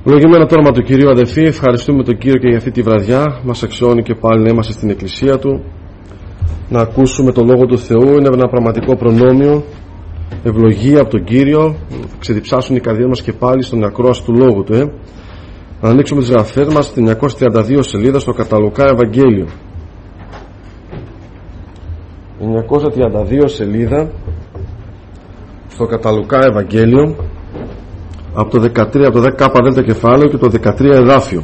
Ευλογημένο το όνομα του Κυρίου, αδελφοί. Ευχαριστούμε τον Κύριο και για αυτή τη βραδιά. Μας αξιώνει και πάλι να είμαστε στην Εκκλησία Του, να ακούσουμε το Λόγο του Θεού. Είναι ένα πραγματικό προνόμιο, ευλογία από τον Κύριο. Θα ξεδιψάσουν οι καρδιές μας και πάλι στον ακρόαση του Λόγου Του. Να ανοίξουμε τις γραφές μας στην 932 σελίδα στο Καταλουκά Ευαγγέλιο. 932 σελίδα στο Καταλουκά Ευαγγέλιο, από το 13, από το 10 δέλτα κεφάλαιο και το 13 εδάφιο.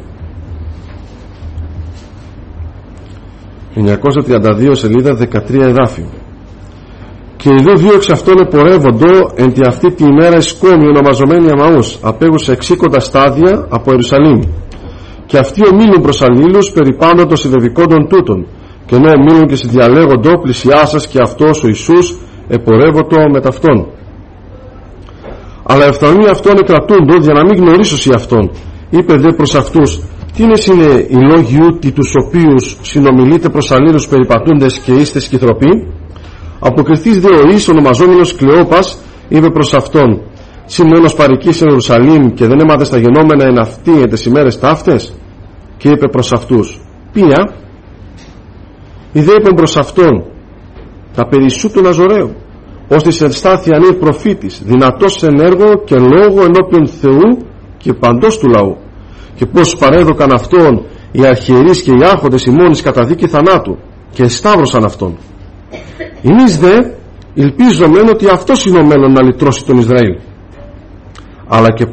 932 σελίδα, 13 εδάφιο. Και ειδού δύο εξ αυτών επορεύοντο εν τη αυτή τη ημέρα εσκόμη ονομαζομένη Αμαούς, απέγουσε 60 στάδια από Ιερουσαλήμ. Και αυτοί ομίλουν προς αλλήλους περιπάνω των συνδεδικών τούτων, και ενώ ομίλουν και συνδιαλέγοντο πλησιάσας και αυτός ο Ιησούς επορεύοντο με ταυτόν. Αλλά ευθανοί αυτόν εκρατούντο για να μην γνωρίσωσι αυτόν. Είπε δε προς αυτούς: τι είναι οι λόγοι ούτι τους οποίους συνομιλείτε προς αλλήλους περιπατούντες και είστε σκυθροποί? Αποκριθείς δε ο Ιης ονομαζόμενος Κλεόπας είπε προς αυτόν: Σημαίνος παροικείς εν Ιερουσαλήμ και δεν έμαθες τα γενόμενα εν αυτοί εν τες ημέρες ταύτες? Και είπε προς αυτούς: ποια? Ιδέ είπαν προς αυτόν: τα περισσού του Ναζωραίου, ως της ενστάθη ανήρ προφήτης, δυνατός εν έργο και λόγο ενώπιον Θεού και παντός του λαού, και πως παρέδωκαν αυτόν οι αρχιερείς και οι άρχοντες ημώνης κατά δίκη θανάτου και εσταύρωσαν αυτόν. Εμείς δε ελπίζομεν ότι αυτός είναι ο μέλλον να λυτρώσει τον Ισραήλ. Αλλά και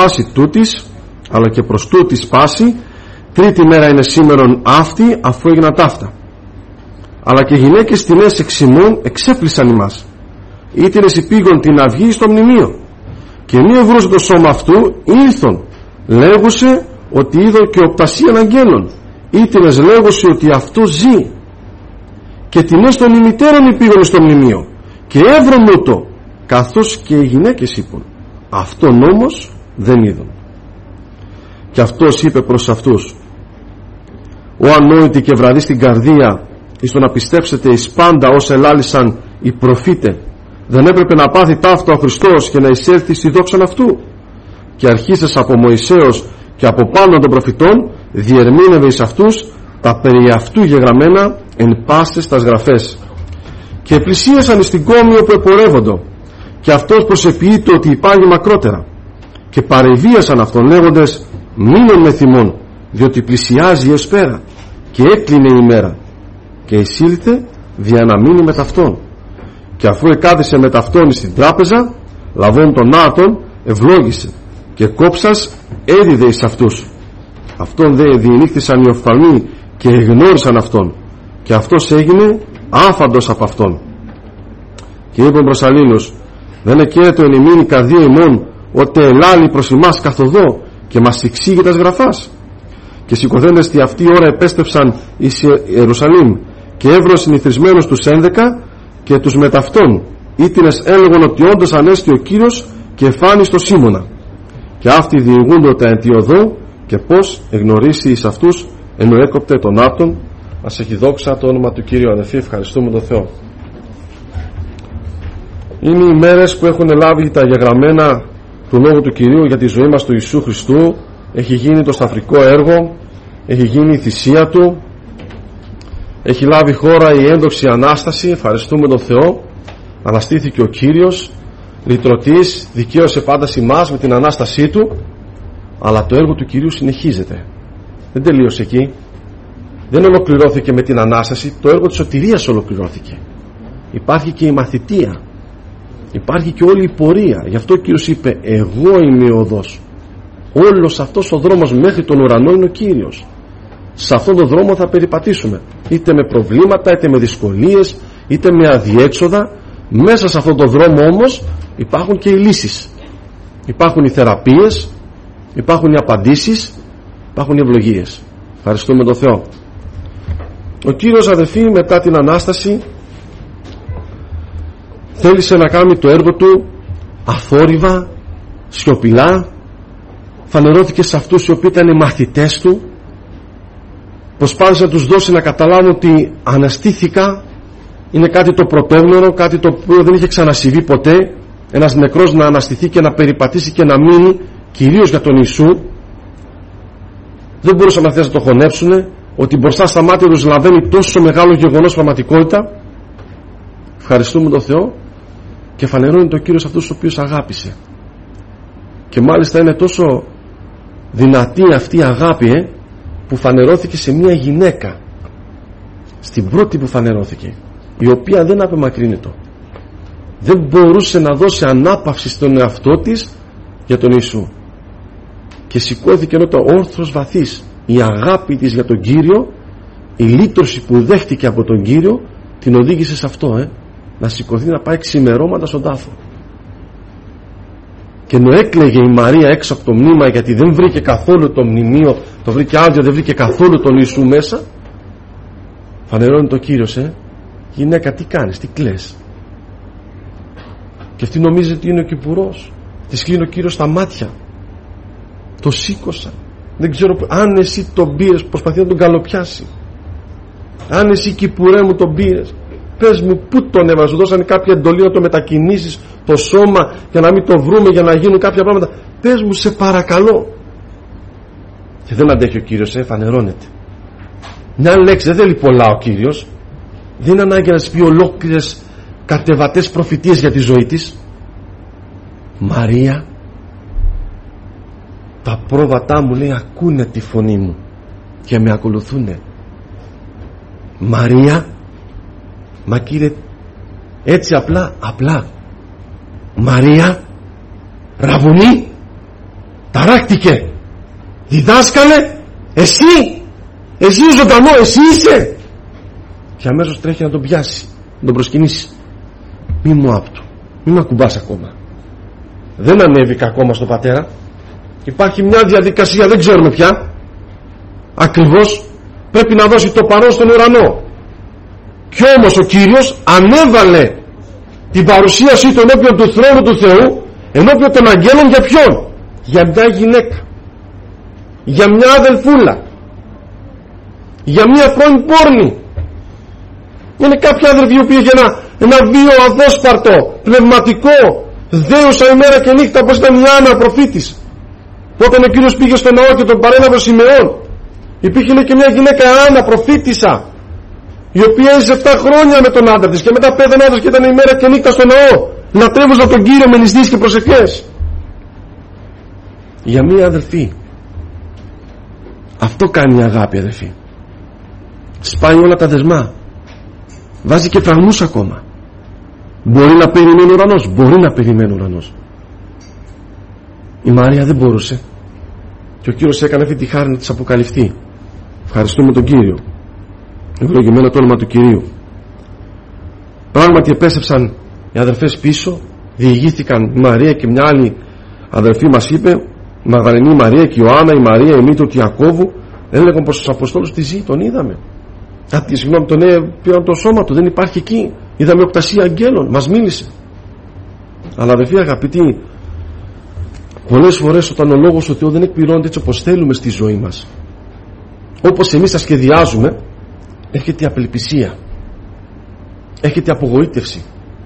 προς τούτης πάση τρίτη μέρα είναι σήμερον αυτή, αφού έγιναν ταύτα. Αλλά και γυναίκες τινές εξ ημών εξέπλησαν ημάς. Ήτινες υπήγον την αυγή στο μνημείο, και μη ευρούσε το σώμα αυτού ήλθον, λέγουσε ότι είδω και οπτασίαν αγγέλων. Ήτινες λέγουσε ότι αυτό ζει. Και τινές των ημιτέρων υπήγον στο μνημείο, και έβρον το, καθώς και οι γυναίκες είπαν. Αυτόν όμως δεν είδον. Και αυτός είπε προς αυτούς: ο ανόητοι και βραδεί στην καρδία, εις το να πιστέψετε εις πάντα όσα ελάλησαν οι προφήτε, δεν έπρεπε να πάθει ταύτα ο Χριστός και να εισέλθει στη δόξαν αυτού? Και αρχίσες από Μωυσέως και από πάνω των προφητών διερμήνευε εις αυτούς τα περί αυτού γεγραμμένα εν πάσες τας γραφές. Και πλησίασαν εις την κόμη όπου επορεύοντο, και αυτός προσεποιείτο ότι υπάγει μακρότερα, και παρεβίασαν αυτόν λέγοντες: μείνον με θυμών, διότι πλησιάζει η εσπέρα και έκλεινε η ημέρα. Και εισήλθε δια να μείνει με ταυτόν. Και αφού εκάθισε με ταυτόν στην τράπεζα, λαβών τον άτον ευλόγησε, και κόψας έδιδε εις αυτούς. Αυτόν δε διενύχθησαν οι οφθαλμοί και εγνώρισαν αυτόν, και αυτός έγινε άφαντος από αυτόν. Και είπαν προς αλλήλους: δεν εκαίρεται εν ημίν η καρδία ημών, ότε ελάλη προς ημάς καθοδό και μας εξήγει τας γραφάς? Και σηκωθέντες τη αυτή ώρα επέστρεψαν εις Ιερουσαλήμ, και έβρον συνηθισμένους τους 11 και τους μεταυτών, ήτινες έλεγον ότι όντως ανέστη ο Κύριος και εφάνει στο Σίμωνα. Και αυτοί διηγούνται τα εν τη οδό, και πως εγνωρίσει εις αυτούς ενώ έκοπτε τον άπτον. Ας έχει δόξα το όνομα του Κύριου, αδελφοί. Ευχαριστούμε τον Θεό. Είναι οι μέρες που έχουν λάβει τα γεγραμμένα του Λόγου του Κυρίου για τη ζωή μας του Ιησού Χριστού. Έχει γίνει το σταυρικό έργο, έχει γίνει η θυσία Του, έχει λάβει χώρα η ένδοξη Ανάσταση. Ευχαριστούμε τον Θεό. Αναστήθηκε ο Κύριος, λυτρωτής, δικαίωσε πάντα ημάς με την Ανάστασή Του. Αλλά το έργο του Κυρίου συνεχίζεται. Δεν τελείωσε εκεί. Δεν ολοκληρώθηκε με την Ανάσταση. Το έργο της σωτηρίας ολοκληρώθηκε. Υπάρχει και η μαθητεία, υπάρχει και όλη η πορεία. Γι' αυτό ο Κύριος είπε: εγώ είμαι η οδός. Όλος αυτός ο δρόμος μέχρι τον ουρανό είναι ο Κύριος. Σε αυτόν τον δρόμο θα περιπατήσουμε, είτε με προβλήματα, είτε με δυσκολίες, είτε με αδιέξοδα. Μέσα σε αυτόν τον δρόμο όμως υπάρχουν και οι λύσεις, υπάρχουν οι θεραπείες, υπάρχουν οι απαντήσεις, υπάρχουν οι ευλογίες. Ευχαριστούμε τον Θεό. Ο Κύριος, αδελφοί, μετά την Ανάσταση θέλησε να κάνει το έργο Του αθόρυβα, σιωπηλά. Φανερώθηκε σε αυτούς οι οποίοι ήταν μαθητές Του. Προσπάθησε να τους δώσει να καταλάβουν ότι αναστήθηκα είναι κάτι το πρωτόγνωρο, κάτι το οποίο δεν είχε ξανασυμβεί ποτέ. Ένας νεκρός να αναστηθεί και να περιπατήσει και να μείνει, κυρίως για τον Ιησού. δεν μπορούσαν αυτές να το χωνέψουν, ότι μπροστά στα μάτια τους λαβαίνει τόσο μεγάλο γεγονός πραγματικότητα. Ευχαριστούμε τον Θεό και φανερώνει το Κύριος αυτούς τους οποίους αγάπησε. Και μάλιστα είναι τόσο δυνατή αυτή η αγάπη που φανερώθηκε σε μια γυναίκα, στην πρώτη που φανερώθηκε, η οποία δεν απεμακρύνεται, δεν μπορούσε να δώσει ανάπαυση στον εαυτό της για τον Ιησού, και σηκώθηκε ενώ το όρθρος βαθύς, η αγάπη της για τον Κύριο, η λύτρωση που δέχτηκε από τον Κύριο την οδήγησε σε αυτό, να σηκωθεί να πάει ξημερώματα στον τάφο. Και ενώ έκλαιγε η Μαρία έξω από το μνήμα, γιατί δεν βρήκε καθόλου το μνημείο, το βρήκε άδειο, δεν βρήκε καθόλου τον Ιησού μέσα, φανερώνει το Κύριος, γυναίκα, τι κάνεις, τι κλαις? Και αυτή νομίζει ότι είναι ο Κυπουρός. Της κλείνει ο Κύριος στα μάτια, το σήκωσα, δεν ξέρω αν εσύ τον πήρες, προσπαθεί να τον καλοπιάσει. Αν εσύ, Κυπουρέ μου, τον πήρες, πες μου πού τον έβαλες, σου δώσανε κάποια εντολή να το μετακινήσεις το σώμα για να μην το βρούμε, για να γίνουν κάποια πράγματα, πες μου σε παρακαλώ. Και δεν αντέχει ο Κύριος, φανερώνεται. Μια λέξη, δεν θέλει πολλά ο Κύριος, δεν είναι ανάγκη να σου πει ολόκληρες κατεβατές προφητείες για τη ζωή της. Μαρία, τα πρόβατά μου, λέει, ακούνε τη φωνή μου και με ακολουθούνε. Μαρία, μα Κύριε, έτσι απλά Μαρία, Ραβουνί, ταράχτηκε, διδάσκαλε, εσύ ζωντανό, εσύ είσαι. Και αμέσως τρέχει να τον πιάσει, να τον προσκυνήσει. Μη μου άπτου, μη με ακουμπάς ακόμα. Δεν ανέβηκα ακόμα στο Πατέρα. Υπάρχει μια διαδικασία, δεν ξέρουμε πια ακριβώς, πρέπει να δώσει το παρόν στον ουρανό. Κι όμως ο Κύριος ανέβαλε την παρουσίασή του ενώπιον του θρόνου του Θεού, ενώπιον των αγγέλων, για ποιον? Για μια γυναίκα, για μια αδελφούλα, για μια πρώην πόρνη. Είναι κάποιοι άνθρωποι οι οποίοι για ένα βίο αδόσπαρτο, πνευματικό, δέουσα ημέρα και νύχτα, όπως ήταν η Άννα προφήτης. Όταν ο Κύριος πήγε στο ναό και τον παρέλαβε Σιμεών, υπήρχε, λέει, και μια γυναίκα, Άννα προφήτησα, η οποία έζησε 7 χρόνια με τον άντρα της και μετά πέθανε άντρας και ήταν ημέρα και νύχτα στο ναό, λατρεύουσα τον Κύριο με νηστείες και προσευχές. Για μία αδελφή. Αυτό κάνει η αγάπη, αδελφή. Σπάει όλα τα δεσμά, βάζει και φραγμούς ακόμα. Μπορεί να περιμένει ο ουρανός, μπορεί να περιμένει ο ουρανός. Η Μαρία δεν μπορούσε και ο Κύριος έκανε αυτή τη χάρη να της αποκαλυφθεί. Ευχαριστούμε τον Κύριο, ευλογημένο το όνομα του Κυρίου. Πράγματι επέστρεψαν οι αδερφές πίσω, διηγήθηκαν η Μαρία και μια άλλη αδερφή, μας είπε, η Μαγδαληνή Μαρία και η Ιωάννα, η Μαρία, η μήτρη του Ιακώβου, έλεγαν προς τους Αποστόλους τι ζει, τον είδαμε. Συγγνώμη, τον πήραν το σώμα του, δεν υπάρχει εκεί. Είδαμε οκτασία αγγέλων, μας μίλησε. Αλλά αδερφοί αγαπητοί, πολλές φορές όταν ο λόγος του Θεού δεν εκπληρώνεται έτσι όπως θέλουμε στη ζωή μας, όπως εμείς τα σχεδιάζουμε, έρχεται η απελπισία, έρχεται η απογοήτευση.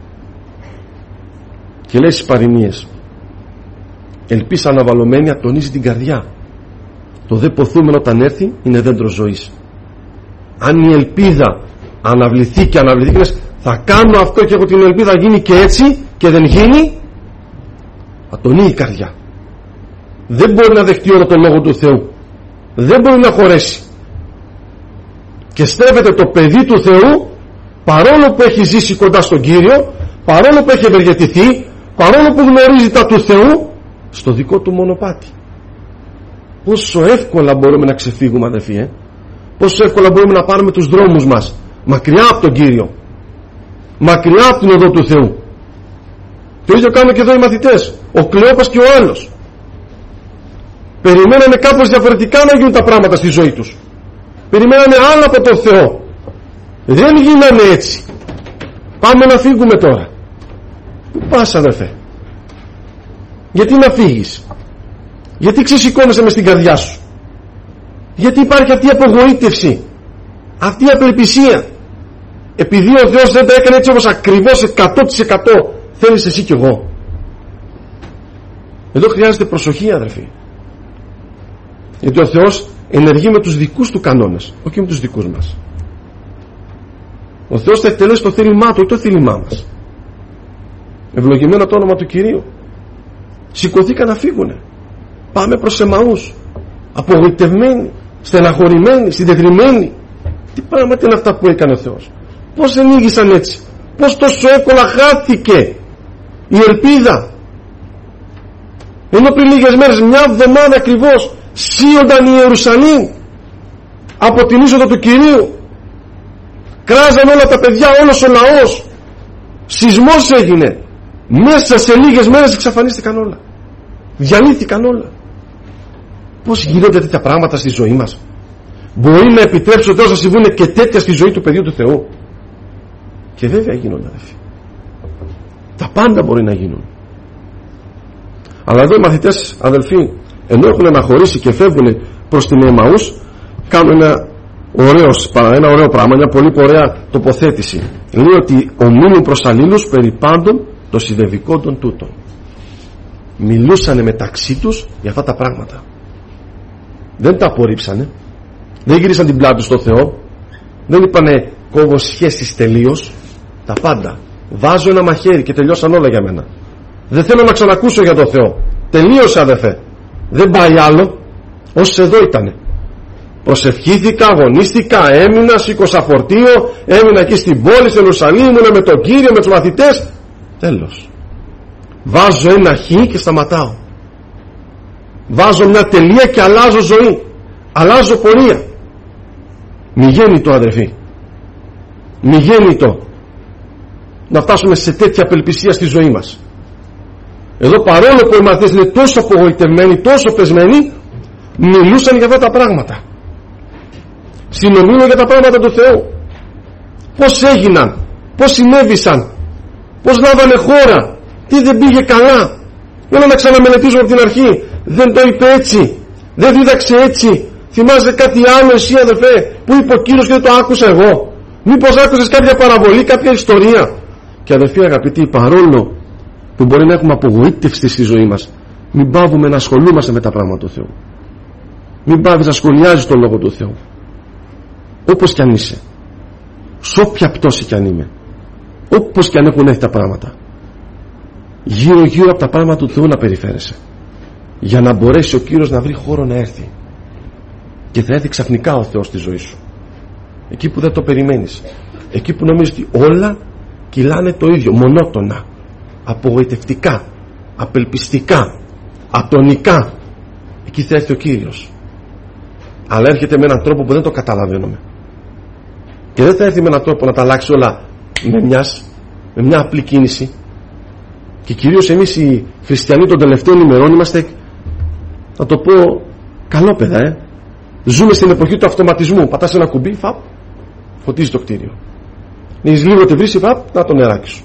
Και λέει στις παροιμίες, ελπίς αναβαλωμένη ατονίζει την καρδιά, το δε ποθούμενο όταν έρθει είναι δέντρο ζωής. Αν η ελπίδα αναβληθεί και αναβληθεί και λες, θα κάνω αυτό και έχω την ελπίδα γίνει και έτσι, και δεν γίνει, ατονεί η καρδιά. Δεν μπορεί να δεχτεί όλο τον λόγο του Θεού, δεν μπορεί να χωρέσει. Και στρέφεται το παιδί του Θεού, παρόλο που έχει ζήσει κοντά στον Κύριο, παρόλο που έχει ευεργετηθεί, παρόλο που γνωρίζει τα του Θεού, στο δικό του μονοπάτι. Πόσο εύκολα μπορούμε να ξεφύγουμε, αδελφοί, πόσο εύκολα μπορούμε να πάρουμε τους δρόμους μας μακριά από τον Κύριο, μακριά από την οδό του Θεού. Το ίδιο κάνουν και εδώ οι μαθητές, ο Κλεόπας και ο άλλος. Περιμένανε κάπως διαφορετικά να γίνουν τα πράγματα στη ζωή τους. Περιμένανε άλλα από τον Θεό. Δεν γίνανε έτσι. Πάμε να φύγουμε τώρα. Πού πας, αδερφέ? Γιατί να φύγεις? Γιατί ξεσηκώνεσαι μες στην καρδιά σου? Γιατί υπάρχει αυτή η απογοήτευση, αυτή η απελπισία? Επειδή ο Θεός δεν τα έκανε έτσι όπως ακριβώς 100% θέλεις εσύ κι εγώ. Εδώ χρειάζεται προσοχή, αδερφοί. Γιατί ο Θεός ενεργεί με τους δικούς του κανόνες, όχι με τους δικούς μας. Ο Θεός θα εκτελέσει το θέλημά του ή το θέλημά μας. Ευλογημένο το όνομα του Κυρίου. Σηκωθήκαν να φύγουνε. Πάμε προς Εμαούς, απογοητευμένοι, στεναχωρημένοι, συντετριμμένοι. Τι πράγματα είναι αυτά που έκανε ο Θεός? Πώς ενήγησαν έτσι? Πώς τόσο εύκολα χάθηκε η ελπίδα? Ενώ πριν λίγες μέρες, μια εβδομάδα ακριβώς, σύονταν η Ιερουσαλήμ από την είσοδο του Κυρίου. Κράζαν όλα τα παιδιά, όλος ο λαός. Σεισμός έγινε. Μέσα σε λίγες μέρες εξαφανίστηκαν όλα. Διαλύθηκαν όλα. Πώς γίνονται τέτοια πράγματα στη ζωή μας? Μπορεί να επιτρέψει ο Θεός να συμβούν και τέτοια στη ζωή του παιδιού του Θεού? Και βέβαια γίνονται, αδελφοί. Τα πάντα μπορεί να γίνουν. Αλλά εδώ οι μαθητές, αδελφοί, ενώ έχουν αναχωρήσει και φεύγουν προς την Εμαούς, κάνουν ένα ωραίο πράγμα, μια πολύ ωραία τοποθέτηση. Λέει ότι ομίλουν προς αλλήλους περί πάντων των συνδεδικών τούτων. Μιλούσανε μεταξύ τους για αυτά τα πράγματα. Δεν τα απορρίψανε. Δεν γυρίσαν την πλάτη στο Θεό. Δεν είπανε κόβω σχέσεις τελείως. Τα πάντα. Βάζω ένα μαχαίρι και τελειώσαν όλα για μένα. Δεν θέλω να ξανακούσω για το Θεό. Τελείωσε, αδερφέ. Δεν πάει άλλο. Όσοι εδώ ήτανε. Προσευχήθηκα, αγωνίστηκα, έμεινα, σήκωσα φορτίο, έμεινα εκεί στην πόλη, στην Ιερουσαλήμ, ήμουνα με τον Κύριο, με τους μαθητές. Τέλος. Βάζω ένα χ και σταματάω. Βάζω μια τελεία και αλλάζω ζωή. Αλλάζω πορεία. Μη γέννητο, αδερφοί. Μη γέννητο να φτάσουμε σε τέτοια απελπισία στη ζωή μας. Εδώ, παρόλο που οι μαθητές είναι τόσο απογοητευμένοι, τόσο πεσμένοι, μιλούσαν για αυτά τα πράγματα. Συνομίλουν για τα πράγματα του Θεού. Πώς έγιναν, πώς συνέβησαν, πώς λάβανε χώρα, τι δεν πήγε καλά. Έλα να ξαναμελετήσουμε από την αρχή. Δεν το είπε έτσι, δεν δίδαξε έτσι. Θυμάσαι κάτι άλλο εσύ, αδερφέ, που είπε ο Κύριος και δεν το άκουσα εγώ? Μήπως άκουσες κάποια παραβολή, κάποια ιστορία? Και αδερφοί αγαπητοί, παρόλο που μπορεί να έχουμε απογοήτευση στη ζωή μας, μην πάβουμε να ασχολούμαστε με τα πράγματα του Θεού. Μην πάβεις να σχολιάζεις τον Λόγο του Θεού. Όπως κι αν είσαι, σ' όποια πτώση κι αν είμαι, όπως κι αν έχουν έρθει τα πράγματα, γύρω γύρω από τα πράγματα του Θεού να περιφέρεσαι, για να μπορέσει ο Κύριος να βρει χώρο να έρθει. Και θα έρθει ξαφνικά ο Θεός στη ζωή σου, εκεί που δεν το περιμένεις, εκεί που νομίζεις ότι όλα κυλάνε το ίδιο, μονότονα, απογοητευτικά, απελπιστικά, ατονικά. Εκεί θα έρθει ο Κύριος. Αλλά έρχεται με έναν τρόπο που δεν το καταλαβαίνουμε. Και δεν θα έρθει με έναν τρόπο να τα αλλάξει όλα με μια απλή κίνηση. Και κυρίως εμείς οι χριστιανοί των τελευταίων ημερών είμαστε, θα το πω, καλόπαιδα, Ζούμε στην εποχή του αυτοματισμού. Πατάς ένα κουμπί, φαπ, φωτίζει το κτίριο. Νείς λίγο τη βρύση, φαπ, να το νεράκι σου.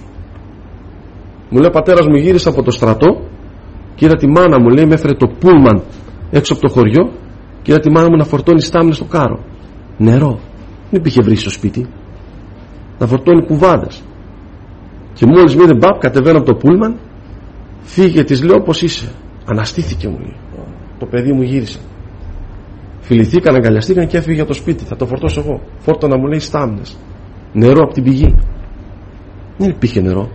Μου λέει ο πατέρας μου, γύρισα από το στρατό και είδα τη μάνα μου, λέει, με έφερε το πούλμαν έξω από το χωριό και είδα τη μάνα μου να φορτώνει στάμνες στο κάρο. Νερό. Δεν υπήρχε βρύση στο σπίτι. Να φορτώνει κουβάδες. Και μόλις με είδε, μπαπ, κατεβαίνω από το πούλμαν, φύγε, της λέω, πώς είσαι? Αναστήθηκε, μου λέει. Το παιδί μου γύρισε. Φιληθήκαν, αγκαλιαστήκαν και έφυγε για το σπίτι. Θα το φορτώσω εγώ. Φόρτωνα, μου λέει, στάμνες. Νερό από την πηγή. Δεν υπήρχε νερό.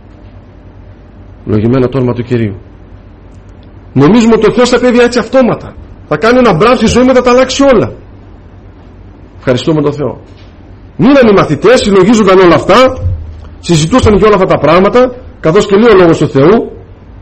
Λογημένο το όνομα του Κυρίου. Νομίζουμε ότι ο Θεός θα πει έτσι αυτόματα. Θα κάνει ένα μπράβο στη ζωή, μετά τα αλλάξει όλα. Ευχαριστούμε τον Θεό. Μείναν οι μαθητές, συλλογίζονταν όλα αυτά, συζητούσαν και όλα αυτά τα πράγματα, καθώς και λέει ο Λόγος του Θεού.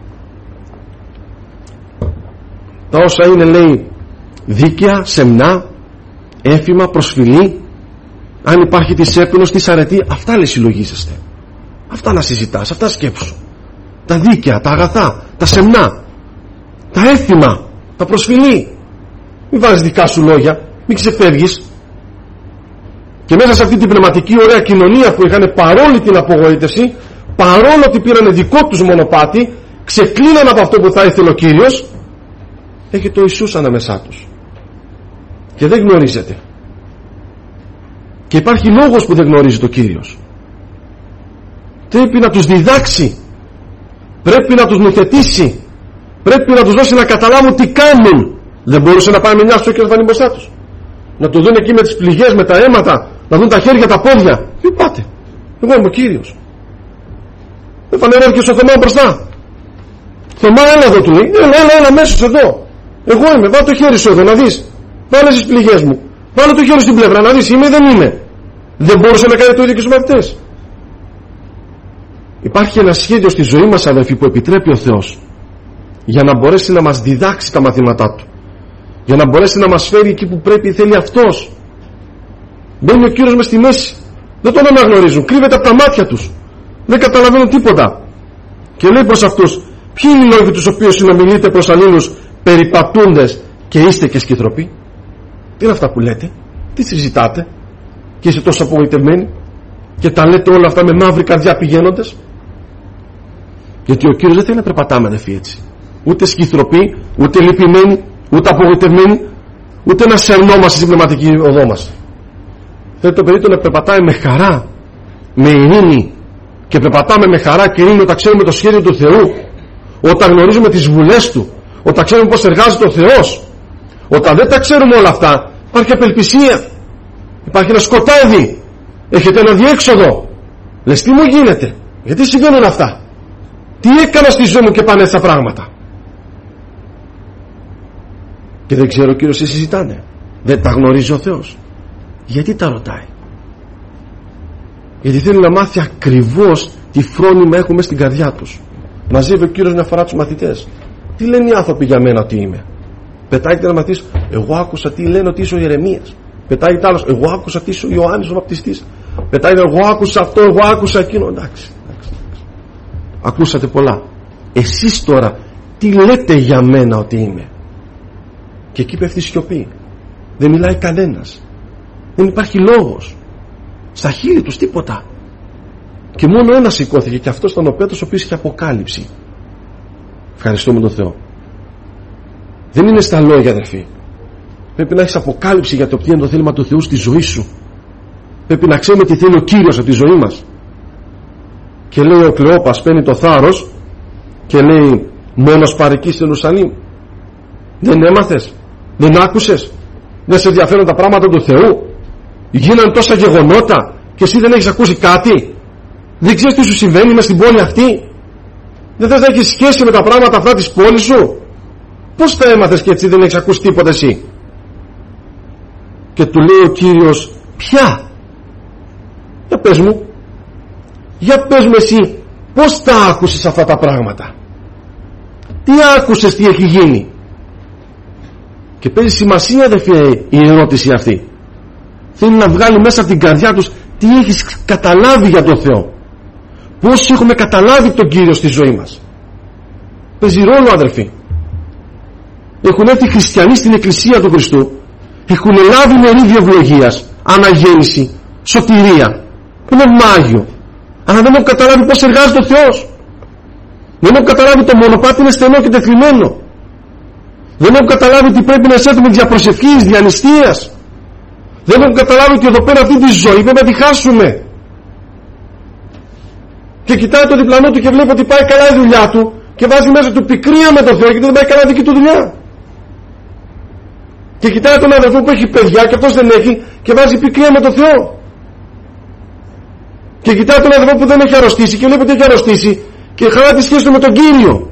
Τα όσα είναι, λέει, δίκαια, σεμνά, έφημα, προσφυλή, αν υπάρχει της έπαινος, της αρετή, αυτά, λέει, συλλογίζεστε. Αυτά να συζητάς, αυτά σκέψου. Τα δίκαια, τα αγαθά, τα σεμνά, τα έθιμα, τα προσφυλή. Μην βάζεις δικά σου λόγια, μην ξεφεύγεις. Και μέσα σε αυτή την πνευματική ωραία κοινωνία που είχαν, παρόλη την απογοήτευση, παρόλο ότι πήραν δικό τους μονοπάτι, ξεκλίναν από αυτό που θα ήθελε ο Κύριος, έχει το Ιησούς ανάμεσά τους. Και δεν γνωρίζετε. Και υπάρχει λόγος που δεν γνωρίζει το Κύριος. Πρέπει να τους διδάξει, πρέπει να τους νουθετήσει, πρέπει να τους δώσει να καταλάβουν τι κάνουν Δεν μπορούσε να πάει με νιάψο και να φανεί μπροστά τους? Να το δουν εκεί με τις πληγές, με τα αίματα, να δουν τα χέρια, τα πόδια. Πού πάτε? Εγώ είμαι ο Κύριος. Δεν φανερώθηκε στο Θωμά μπροστά. Θωμά, έλα εδώ, του λέει. Έλα αμέσως εδώ. Εγώ είμαι, βάλε το χέρι σου εδώ να δεις. Βάλε στις πληγές μου. Βάλε το χέρι στην πλευρά να δεις, είμαι ή δεν είμαι? Δεν μπορούσε να κάνει το ίδιο και στους μαθητές? Υπάρχει ένα σχέδιο στη ζωή μας, αδελφοί, που επιτρέπει ο Θεός για να μπορέσει να μας διδάξει τα μαθήματά Του, για να μπορέσει να μας φέρει εκεί που πρέπει, θέλει Αυτός. Μπαίνει ο Κύριος μες στη μέση, δεν τον αναγνωρίζουν, κρύβεται από τα μάτια τους, δεν καταλαβαίνουν τίποτα και λέει προς αυτούς: ποιοι είναι οι λόγοι τους οποίους συνομιλείτε προς αλλήλους περιπατούντες και είστε και σκυθροποί? Τι είναι αυτά που λέτε? Τι συζητάτε και είστε τόσο απογοητευμένοι και τα λέτε όλα αυτά με μαύρη καρδιά πηγαίνοντες? Γιατί ο Κύριος δεν θέλει να περπατάμε, αδελφοί, έτσι, ούτε σκυθροποί, ούτε λυπημένοι, ούτε απογοητευμένοι, ούτε να σερνόμαστε στην πνευματική οδό μας. Θέλει το παιδί του να περπατάει με χαρά, με ειρήνη, και περπατάμε με χαρά και ειρήνη όταν ξέρουμε το σχέδιο του Θεού, όταν γνωρίζουμε τις βουλές Του, όταν ξέρουμε πως εργάζεται ο Θεός. Όταν δεν τα ξέρουμε όλα αυτά, υπάρχει απελπισία, υπάρχει ένα σκοτάδι, έχετε ένα διέξοδο. Λες, τι μου γίνεται, γιατί συμβαίνουν αυτά, τι έκανα στη ζωή μου και πάνε έτσι τα πράγματα? Και δεν ξέρω ο Κύριος τι συζητάνε. Δεν τα γνωρίζει ο Θεός? Γιατί τα ρωτάει? Γιατί θέλει να μάθει ακριβώς τι φρόνημα έχουμε στην καρδιά τους. Μαζεύει ο Κύριος μια φορά τους μαθητές. Τι λένε οι άνθρωποι για μένα ότι είμαι? Πετάγεται να μαθείς: εγώ άκουσα τι λένε ότι είσαι ο Ιερεμίας. Πετάγεται άλλος: εγώ άκουσα ότι είσαι ο Ιωάννης ο Βαπτιστής. Πετάγεται: εγώ άκουσα αυτό, εγώ άκουσα εκείνο. Εντάξει. Ακούσατε πολλά. Εσείς τώρα τι λέτε για μένα ότι είμαι? Και εκεί πέφτει σιωπή. Δεν μιλάει κανένας. Δεν υπάρχει λόγος. Στα χείλη τους τίποτα. Και μόνο ένας σηκώθηκε, και αυτός ήταν ο Πέτρος, ο οποίος είχε αποκάλυψη. Ευχαριστούμε τον Θεό. Δεν είναι στα λόγια, αδερφοί. Πρέπει να έχεις αποκάλυψη για το ποιο είναι το θέλημα του Θεού στη ζωή σου. Πρέπει να ξέρουμε τι θέλει ο Κύριος από τη ζωή μας. Και λέει ο Κλεόπας, παίρνει το θάρρος και λέει: μόνος παρεκείς στην Ιερουσαλήμ? Δεν έμαθες? Δεν άκουσες? Δεν σε ενδιαφέρουν τα πράγματα του Θεού? Γίνανε τόσα γεγονότα και εσύ δεν έχεις ακούσει κάτι? Δεν ξέρεις τι σου συμβαίνει μες στην πόλη αυτή? Δεν θες να έχεις σχέση με τα πράγματα αυτά της πόλης σου? Πώς τα έμαθες και έτσι δεν έχεις ακούσει τίποτα εσύ? Και του λέει ο Κύριος: ποια? Για πες μου, για πες μου εσύ, πώς τα άκουσες αυτά τα πράγματα? Τι άκουσες, τι έχει γίνει? Και παίζει σημασία, αδελφέ, η ερώτηση αυτή. Θέλει να βγάλει μέσα από την καρδιά τους τι έχεις καταλάβει για τον Θεό, πώς έχουμε καταλάβει τον Κύριο στη ζωή μας. Παίζει ρόλο, αδελφοί. Έχουν έρθει οι χριστιανοί στην Εκκλησία του Χριστού, έχουν λάβει μερίδιο ευλογίας, αναγέννηση, σωτηρία, Πνεύμα Άγιο, αλλά δεν έχουν καταλάβει πώς εργάζεται ο Θεός. Δεν έχουν καταλάβει το μονοπάτι είναι στενό και τεθλιμμένο. Δεν έχουν καταλάβει ότι πρέπει να εισέλθουμε δια προσευχής, δια νηστείας. Δεν έχουν καταλάβει ότι εδώ πέρα αυτή τη ζωή πρέπει να τη χάσουμε. Και κοιτάει το διπλανό του και βλέπει ότι πάει καλά η δουλειά του και βάζει μέσα του πικρία με τον Θεό γιατί δεν πάει καλά δική του δουλειά. Και κοιτάει τον αδελφό που έχει παιδιά και αυτός δεν έχει και βάζει πικρία με τον Θεό. Και κοιτάει τον αδελφό που δεν έχει αρρωστήσει και βλέπει ότι έχει αρρωστήσει και χαρά τη σχέση του με τον Κύριο.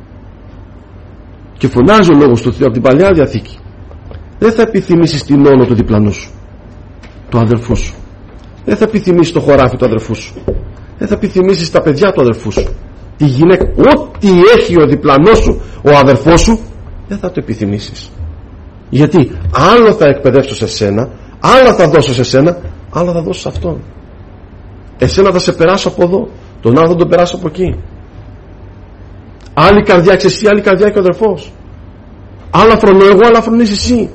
Και φωνάζει ο λόγος του Θεού από την Παλαιά Διαθήκη: δεν θα επιθυμήσεις την όνο του διπλανού σου, του αδελφού σου. Δεν θα επιθυμήσεις το χωράφι του αδελφού σου. Δεν θα επιθυμήσεις τα παιδιά του αδελφού σου, τη γυναίκα, ό,τι έχει ο διπλανός σου, ο αδελφός σου, δεν θα το επιθυμήσεις. Γιατί άλλο θα εκπαιδεύσω σε σένα, άλλο θα δώσω σε σένα, άλλο θα δώσω σε αυτόν. Εσένα θα σε περάσω από εδώ, τον άλλο θα τον περάσω από εκεί. Άλλη καρδιά έχεις εσύ, άλλη καρδιά και ο αδελφός. Άλλα φρονώ εγώ, άλλα φρονείς εσύ.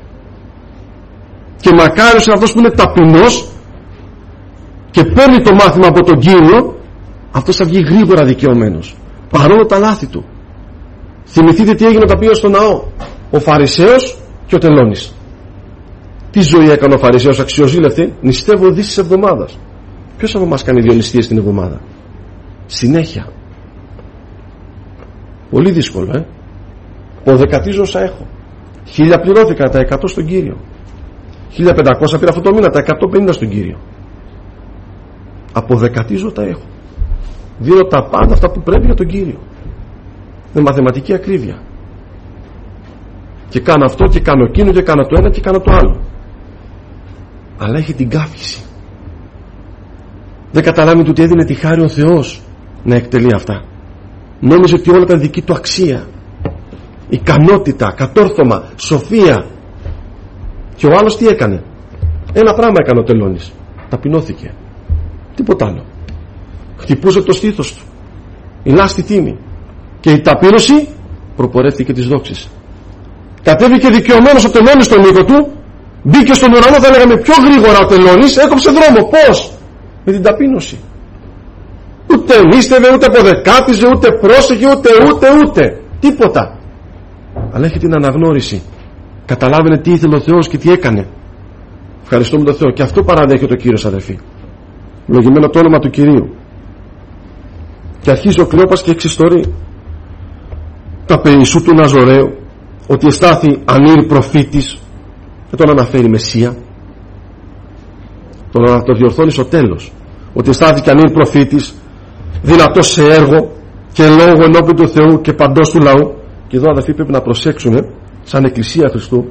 Και μακάριος είναι αυτός που είναι ταπεινός και παίρνει το μάθημα από τον Κύριο, αυτός θα βγει γρήγορα δικαιωμένος, παρόλο τα λάθη του. Θυμηθείτε τι έγινε όταν πήγε στο ναό ο Φαρισαίος και ο τελώνης. Τι ζωή έκανε ο Φαρισαίος αξιοζήλευτη? Νηστεύω δύσεις εβδομάδας. Ποιος από εμάς κάνει 2 νηστείες την εβδομάδα? Συνέχεια. Πολύ δύσκολο, Ποδεκατίζω όσα έχω. 1.000 πληρώθηκα, τα 100 στον Κύριο. 1.500 πήρα αυτό το μήνα, τα 150 στον Κύριο. Αποδεκατίζω τα έχω. Δίνω τα πάντα αυτά που πρέπει για τον Κύριο. Με μαθηματική ακρίβεια. Και κάνω αυτό και κάνω εκείνο και κάνω το ένα και κάνω το άλλο. Αλλά έχει την καύχηση. Δεν καταλάβει ότι έδινε τη χάρη ο Θεός να εκτελεί αυτά. Νόμιζε ότι όλα ήταν δική του αξία, ικανότητα, κατόρθωμα, σοφία. Και ο άλλος τι έκανε? Ένα πράγμα έκανε ο τελώνης. Ταπεινώθηκε. Τίποτα άλλο. Χτυπούσε το στήθος του. Η λάστη τίμη. Και η ταπείνωση προπορεύτηκε της δόξης. Κατέβηκε δικαιωμένος ο τελώνης στον οίκο του. Μπήκε στον ουρανό, θα λέγαμε πιο γρήγορα ο τελώνης. Έκοψε δρόμο. Πώς? Με την ταπείνωση. Ούτε νίστευε, ούτε αποδεκάτιζε, ούτε πρόσεχε, ούτε. Τίποτα. Αλλά έχει την αναγνώριση. Καταλάβαινε τι ήθελε ο Θεός και τι έκανε. Ευχαριστούμε τον Θεό. Και αυτό παραδέχεται ο Κύριος, αδελφοί. Λογημένο το όνομα του Κυρίου. Και αρχίζει ο Κλεόπας και εξιστορεί τα περί Ιησού του Ναζωραίου, ότι εστάθη ανήρ προφήτης. Δεν τον αναφέρει Μεσσία, το διορθώνει στο τέλος, ότι εστάθη ανήρ προφήτης, δυνατός σε έργο και λόγο ενώπιον του Θεού και παντός του λαού. Και εδώ, αδελφοί, πρέπει να προσέξουμε σαν Εκκλησία Χριστού,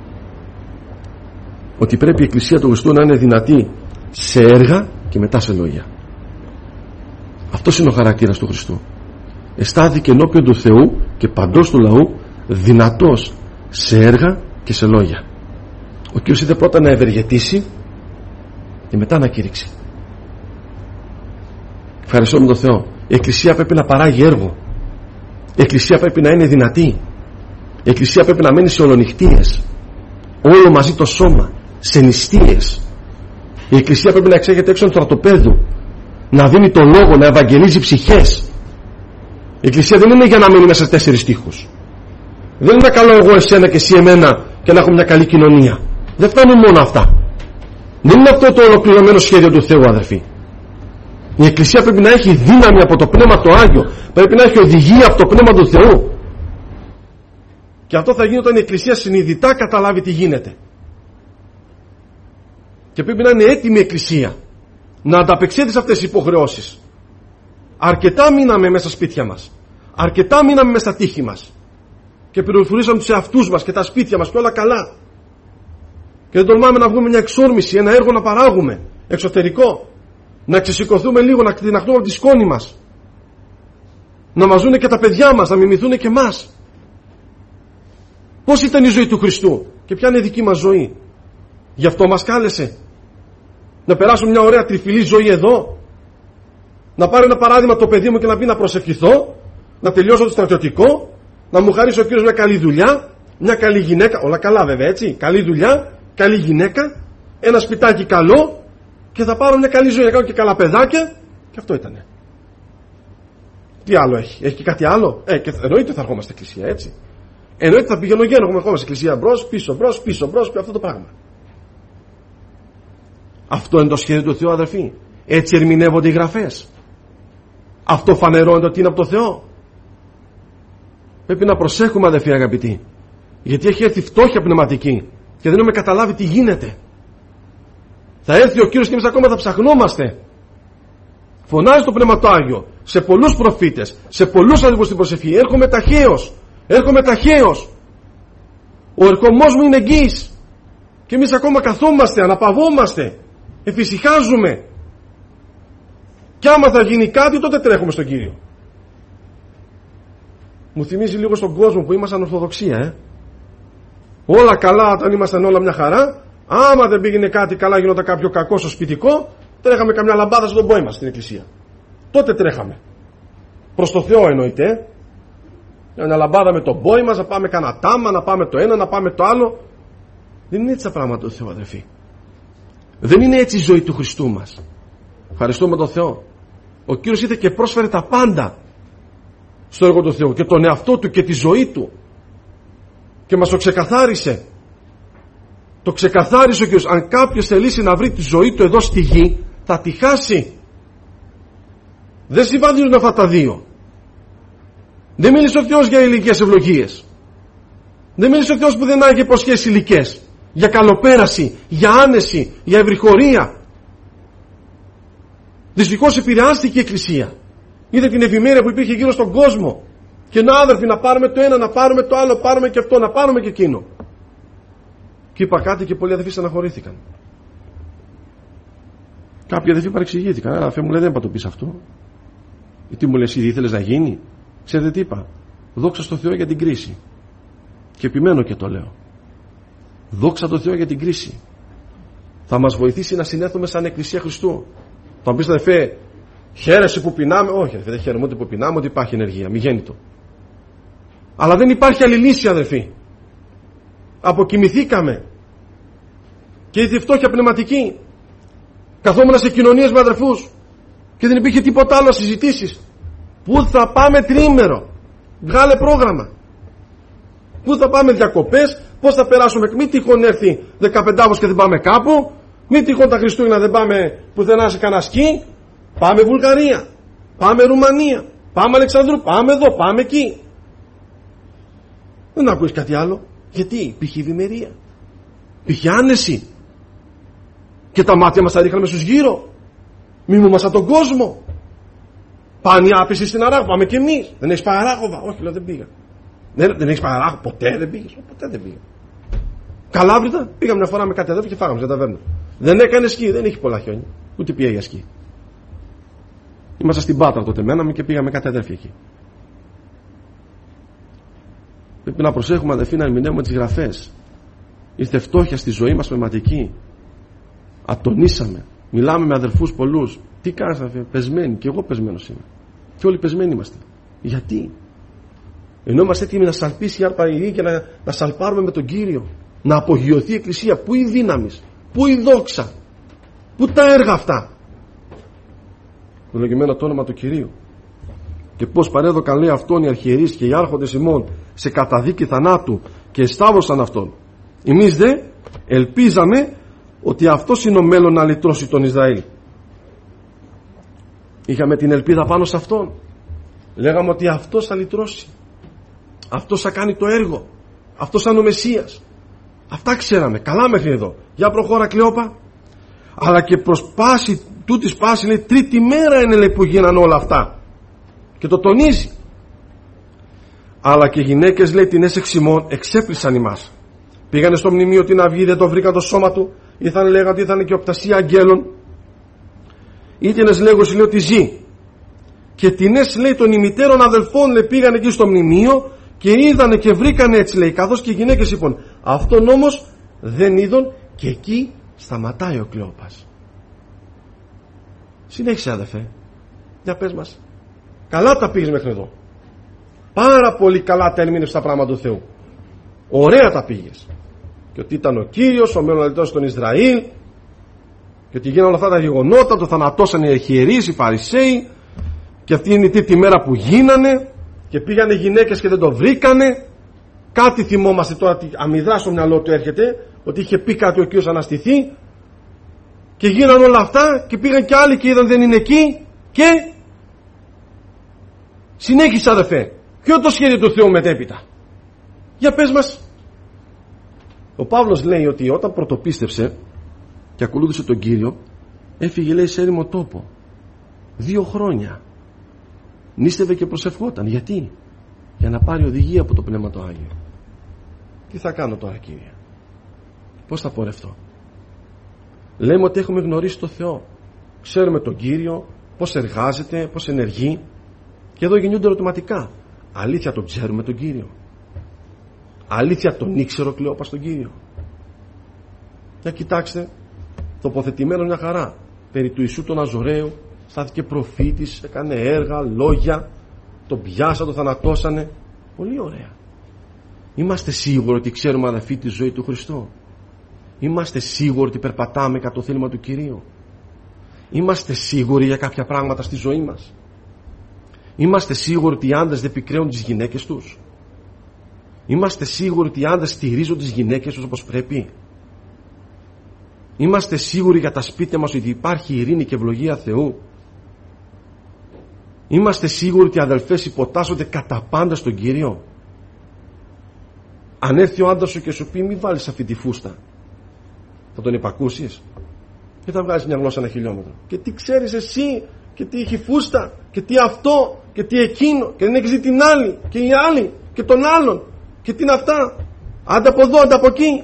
ότι πρέπει η Εκκλησία του Χριστού να είναι δυνατή σε έργα και μετά σε λόγια. Αυτός είναι ο χαρακτήρας του Χριστού. Εστάθηκε ενώπιον του Θεού και παντός του λαού, δυνατός σε έργα και σε λόγια. Ο Κύριος είδε πρώτα να ευεργετήσει και μετά να κηρύξει. Ευχαριστώ με τον Θεό. Η Εκκλησία πρέπει να παράγει έργο. Η Εκκλησία πρέπει να είναι δυνατή. Η Εκκλησία πρέπει να μένει σε ολονυχτίες, όλο μαζί το σώμα, σε νηστείες. Η Εκκλησία πρέπει να εξάγεται έξω του στρατοπέδου, να δίνει τον λόγο, να ευαγγελίζει ψυχές. Η Εκκλησία δεν είναι για να μείνει μέσα σε 4 στίχους. Δεν είναι να καλώ εγώ εσένα και εσύ εμένα και να έχουμε μια καλή κοινωνία. Δεν φτάνουν μόνο αυτά. Δεν είναι αυτό το ολοκληρωμένο σχέδιο του Θεού, αδερφοί. Η Εκκλησία πρέπει να έχει δύναμη από το Πνεύμα το Άγιο. Πρέπει να έχει οδηγία από το Πνεύμα του Θεού. Και αυτό θα γίνει όταν η Εκκλησία συνειδητά καταλάβει τι γίνεται. Και πρέπει να είναι έτοιμη η Εκκλησία να ανταπεξέλθει σε αυτές τις υποχρεώσεις. Αρκετά μείναμε μέσα στα σπίτια μας. Αρκετά μείναμε μέσα στα τείχη μας. Και πληροφορήσαμε τους εαυτούς μας και τα σπίτια μας και όλα καλά. Και δεν τολμάμε να βγούμε μια εξόρμηση, ένα έργο να παράγουμε εξωτερικό. Να ξεσηκωθούμε λίγο, να κτηναχτούμε από τη σκόνη μας. Να μας δούνε και τα παιδιά μας, να μιμηθούν και εμάς. Πώς ήταν η ζωή του Χριστού και ποια είναι η δική μας ζωή? Γι' αυτό μας κάλεσε. Να περάσουμε μια ωραία τριφυλή ζωή εδώ. Να πάρει ένα παράδειγμα το παιδί μου και να πει να προσευχηθώ, να τελειώσω το στρατιωτικό, να μου χαρίσει ο Κύριος μια καλή δουλειά, μια καλή γυναίκα, όλα καλά βέβαια, έτσι, καλή δουλειά, καλή γυναίκα, ένα σπιτάκι καλό και θα πάρω μια καλή ζωή, να κάνω και καλά παιδάκια. Και αυτό ήτανε. Τι άλλο έχει? Έχει και κάτι άλλο? Και εννοείται θα ερχόμαστε εκκλησία, έτσι. Εννοείται θα πηγαίνω γένο, ερχόμαστε εκκλησία μπρος, πίσω μπρος και αυτό το πράγμα. Αυτό είναι το σχέδιο του Θεού, αδερφοί. Έτσι ερμηνεύονται οι γραφές. Αυτό φανερώνεται ότι είναι από το Θεό. Πρέπει να προσέχουμε, αδερφοί αγαπητοί, γιατί έχει έρθει φτώχεια πνευματική και δεν έχουμε καταλάβει τι γίνεται. Θα έρθει ο Κύριος και εμείς ακόμα θα ψαχνόμαστε. Φωνάζει το Πνεύμα το Άγιο σε πολλούς προφήτες, σε πολλούς ανθρώπους στην προσευχή. Έρχομαι ταχαίως. Ο ερχομός μου είναι εγγύης. Και εμείς ακόμα καθόμαστε, αναπαυόμαστε, εφησυχάζουμε. Και άμα θα γίνει κάτι, τότε τρέχουμε στον Κύριο. Μου θυμίζει λίγο στον κόσμο που ήμασταν Ορθοδοξία, Όλα καλά όταν ήμασταν όλα μια χαρά. Άμα δεν πήγαινε κάτι καλά, γινόταν κάποιο κακό στο σπιτικό, τρέχαμε καμιά λαμπάδα στον πόη μας στην εκκλησία. Τότε τρέχαμε. Προς το Θεό εννοείται. Μια λαμπάδα με τον πόη μας, να πάμε κανένα τάμα, να πάμε το ένα, να πάμε το άλλο. Δεν είναι έτσι τα πράγματα του Θεού, αδερφοί. Δεν είναι έτσι η ζωή του Χριστού μας. Ευχαριστούμε τον Θεό. Ο Κύριος ήρθε και πρόσφερε τα πάντα στο έργο του Θεού, και τον εαυτό του και τη ζωή του, και μας το ξεκαθάρισε. Το ξεκαθάρισε ο Κύριος. Αν κάποιος θελήσει να βρει τη ζωή του εδώ στη γη, θα τη χάσει. Δεν συμβαδίζουν αυτά τα δύο. Δεν μίλησε ο Θεός για ηλικίες ευλογίες. Δεν μίλησε ο Θεός πουθενά για υποσχέσεις υλικές, για καλοπέραση, για άνεση, για ευρυχωρία. Δυστυχώς επηρεάστηκε η Εκκλησία. Είδε την ευημέρεια που υπήρχε γύρω στον κόσμο. Και να άδερφοι, να πάρουμε το ένα, να πάρουμε το άλλο, πάρουμε και αυτό, να πάρουμε και εκείνο. Και είπα κάτι και πολλοί αδερφοί στεναχωρήθηκαν. Κάποιοι αδερφοί παρεξηγήθηκαν. Αλλά Θεέ μου λέει, δεν είπα το πεις αυτό. Τι μου λες, ήδη ήθελες να γίνει? Ξέρετε τι είπα? Δόξα στο Θεό για την κρίση. Και επιμένω και το λέω. Δόξα τω Θεώ για την κρίση. Θα μας βοηθήσει να συνέλθουμε σαν Εκκλησία Χριστού. Θα μου πεις, αδερφέ, χαίρεσαι που πεινάμε? Όχι, αδερφέ, δεν χαίρομαι ούτε που πεινάμε, ότι υπάρχει ενεργεία. Μη γέννητο. Αλλά δεν υπάρχει άλλη λύση, αδερφοί. Αποκοιμηθήκαμε. Και ήρθε φτώχεια πνευματική. Καθόμουν σε κοινωνίες με αδερφούς και δεν υπήρχε τίποτα άλλο να συζητήσεις. Πού θα πάμε τριήμερο? Βγάλε πρόγραμμα. Πού θα πάμε διακοπές? Πώς θα περάσουμε? Μην τυχόν έρθει 15 και δεν πάμε κάπου. Μην τυχόν τα Χριστούγεννα δεν πάμε πουθενά σε κανένα σκι. Πάμε Βουλγαρία. Πάμε Ρουμανία. Πάμε Αλεξανδρού. Πάμε εδώ. Πάμε εκεί. Δεν ακούεις κάτι άλλο? Γιατί υπήρχε ευημερία, υπήρχε άνεση. Και τα μάτια μας τα ρίχναμε στους γύρω. Μιμούμασαν τον κόσμο. Πάνε οι άπιστοι στην Αράχοβα. Πάμε κι εμείς. Δεν έχεις πάει Αράχοβα? Όχι, λέω, δεν πήγα. Δεν έχεις πάει Αράχοβα? Ποτέ δεν πήγες? Ποτέ δεν πήγα. Καλάβρητα? Πήγαμε μια φορά με κάτι αδέρφια και φάγαμε σε ταβέρνα. Δεν έκανε σκι, δεν έχει πολλά χιόνια. Ούτε πήγα για σκι. Ήμασταν στην Πάτρα τότε, μέναμε και πήγαμε κάτι αδέρφια εκεί. Πρέπει να προσέχουμε, αδερφοί, να ερμηνεύουμε τις γραφές. Ήρθε φτώχεια στη ζωή μας πνευματική. Ατονίσαμε. Μιλάμε με αδερφούς πολλούς. Τι κάνεις, αδερφέ? Πεσμένοι. Και εγώ πεσμένος είμαι. Και όλοι πεσμένοι είμαστε. Γιατί? Ενώ είμαστε έτοιμοι να σαλπίσει η αρπαγή και να σαλπάρουμε με τον Κύριο. Να απογειωθεί η Εκκλησία. Πού η δύναμη? Πού η δόξα? Πού τα έργα αυτά? Το λεγόμενο το όνομα του Κυρίου. Και πως παρέδωκαν, λέει, αυτόν οι αρχιερείς και οι άρχοντες ημών σε καταδίκη θανάτου και εσταύρωσαν αυτόν. Εμείς δε ελπίζαμε ότι αυτός είναι ο μέλλον να λυτρώσει τον Ισραήλ. Είχαμε την ελπίδα πάνω σε αυτόν. Λέγαμε ότι αυτός θα λυτρώσει, αυτός θα κάνει το έργο, αυτός θα είναι ο Μεσσίας. Αυτά ξέραμε. Καλά μέχρι εδώ. Για προχώρα, Κλεόπα. Αλλά και προς πάση τούτης πάση, λέει, τρίτη μέρα είναι, λέει, που γίνανε όλα αυτά. Και το τονίζει. Αλλά και γυναίκες, λέει, την έσεξ ημών εξέπλησαν ημάς. Πήγανε στο μνημείο την αυγή, δεν το βρήκαν το σώμα του. Ήρθαν, λέγανε ότι ήταν και οπτασία αγγέλων. Ήτινες, λέγος, λέει, ότι ζει. Και τινές, λέει, των ημιτέρων αδελφών, λέει, πήγανε εκεί στο μνημείο και είδανε και βρήκανε, έτσι, λέει, καθώς και οι γυναίκες είπαν. Αυτόν όμως δεν είδον, και εκεί σταματάει ο Κλεόπας. Συνέχισε, αδελφέ. Για πες μας. Καλά τα πήγες μέχρι εδώ. Πάρα πολύ καλά τα ερμήνευσες τα πράγματα του Θεού. Ωραία τα πήγες. Και ότι ήταν ο Κύριος, ο μέλλον να λυτρώσει τον Ισραήλ. Και ότι γίνανε όλα αυτά τα γεγονότα, το θανατώσαν οι αρχιερείς, οι Φαρισαίοι. Και αυτή είναι η τρίτη μέρα που γίνανε. Και πήγανε γυναίκες και δεν το βρήκανε. Κάτι θυμόμαστε τώρα, αμυδρά στο μυαλό του έρχεται, ότι είχε πει κάτι ο Κύριος αναστηθεί. Και γίνανε όλα αυτά και πήγαν και άλλοι και είδαν δεν είναι εκεί. Και συνέχισε, αδερφέ. Ποιο είναι το σχέδιο του Θεού μετέπειτα? Για πες μας. Ο Παύλος λέει ότι όταν πρωτοπίστευσε και ακολούθησε τον Κύριο, έφυγε, λέει, σε έρημο τόπο 2 χρόνια. Νίστευε και προσευχόταν. Γιατί? Για να πάρει οδηγία από το Πνεύμα το Άγιο. Τι θα κάνω τώρα, Κύριε? Πώς θα πορευτώ? Λέμε ότι έχουμε γνωρίσει τον Θεό. Ξέρουμε τον Κύριο, πώς εργάζεται, πώς ενεργεί. Και εδώ γεννιούνται ερωτηματικά. Αλήθεια τον ξέρουμε τον Κύριο? Αλήθεια τον ήξερε ο Κλεόπας τον Κύριο? Για κοιτάξτε, τοποθετημένο μια χαρά. Περί του Ιησού τον Αζωραίου στάθηκε προφήτης, έκανε έργα, λόγια, τον πιάσαν, τον θανατώσανε. Πολύ ωραία. Είμαστε σίγουροι ότι ξέρουμε, αδελφοί, τη ζωή του Χριστού? Είμαστε σίγουροι ότι περπατάμε κατά το θέλημα του Κυρίου? Είμαστε σίγουροι για κάποια πράγματα στη ζωή μας? Είμαστε σίγουροι ότι οι άντρες δεν πικραίουν τις γυναίκες τους? Είμαστε σίγουροι ότι οι άντρες στηρίζουν τις γυναίκες τους όπως πρέπει? Είμαστε σίγουροι για τα σπίτια μας ότι υπάρχει ειρήνη και ευλογία Θεού? Είμαστε σίγουροι ότι οι αδελφές υποτάσσονται κατά πάντα στον Κύριο? Αν έρθει ο άντρας σου και σου πει μη βάλεις αυτή τη φούστα, θα τον υπακούσεις? Και θα βγάζεις μια γλώσσα 1 χιλιόμετρο. Και τι ξέρεις εσύ, και τι έχει φούστα, και τι αυτό, και τι εκείνο, και δεν έχεις δει την άλλη, και η άλλη, και τον άλλον, και τι είναι αυτά. Άντε από εδώ, άντε από εκεί.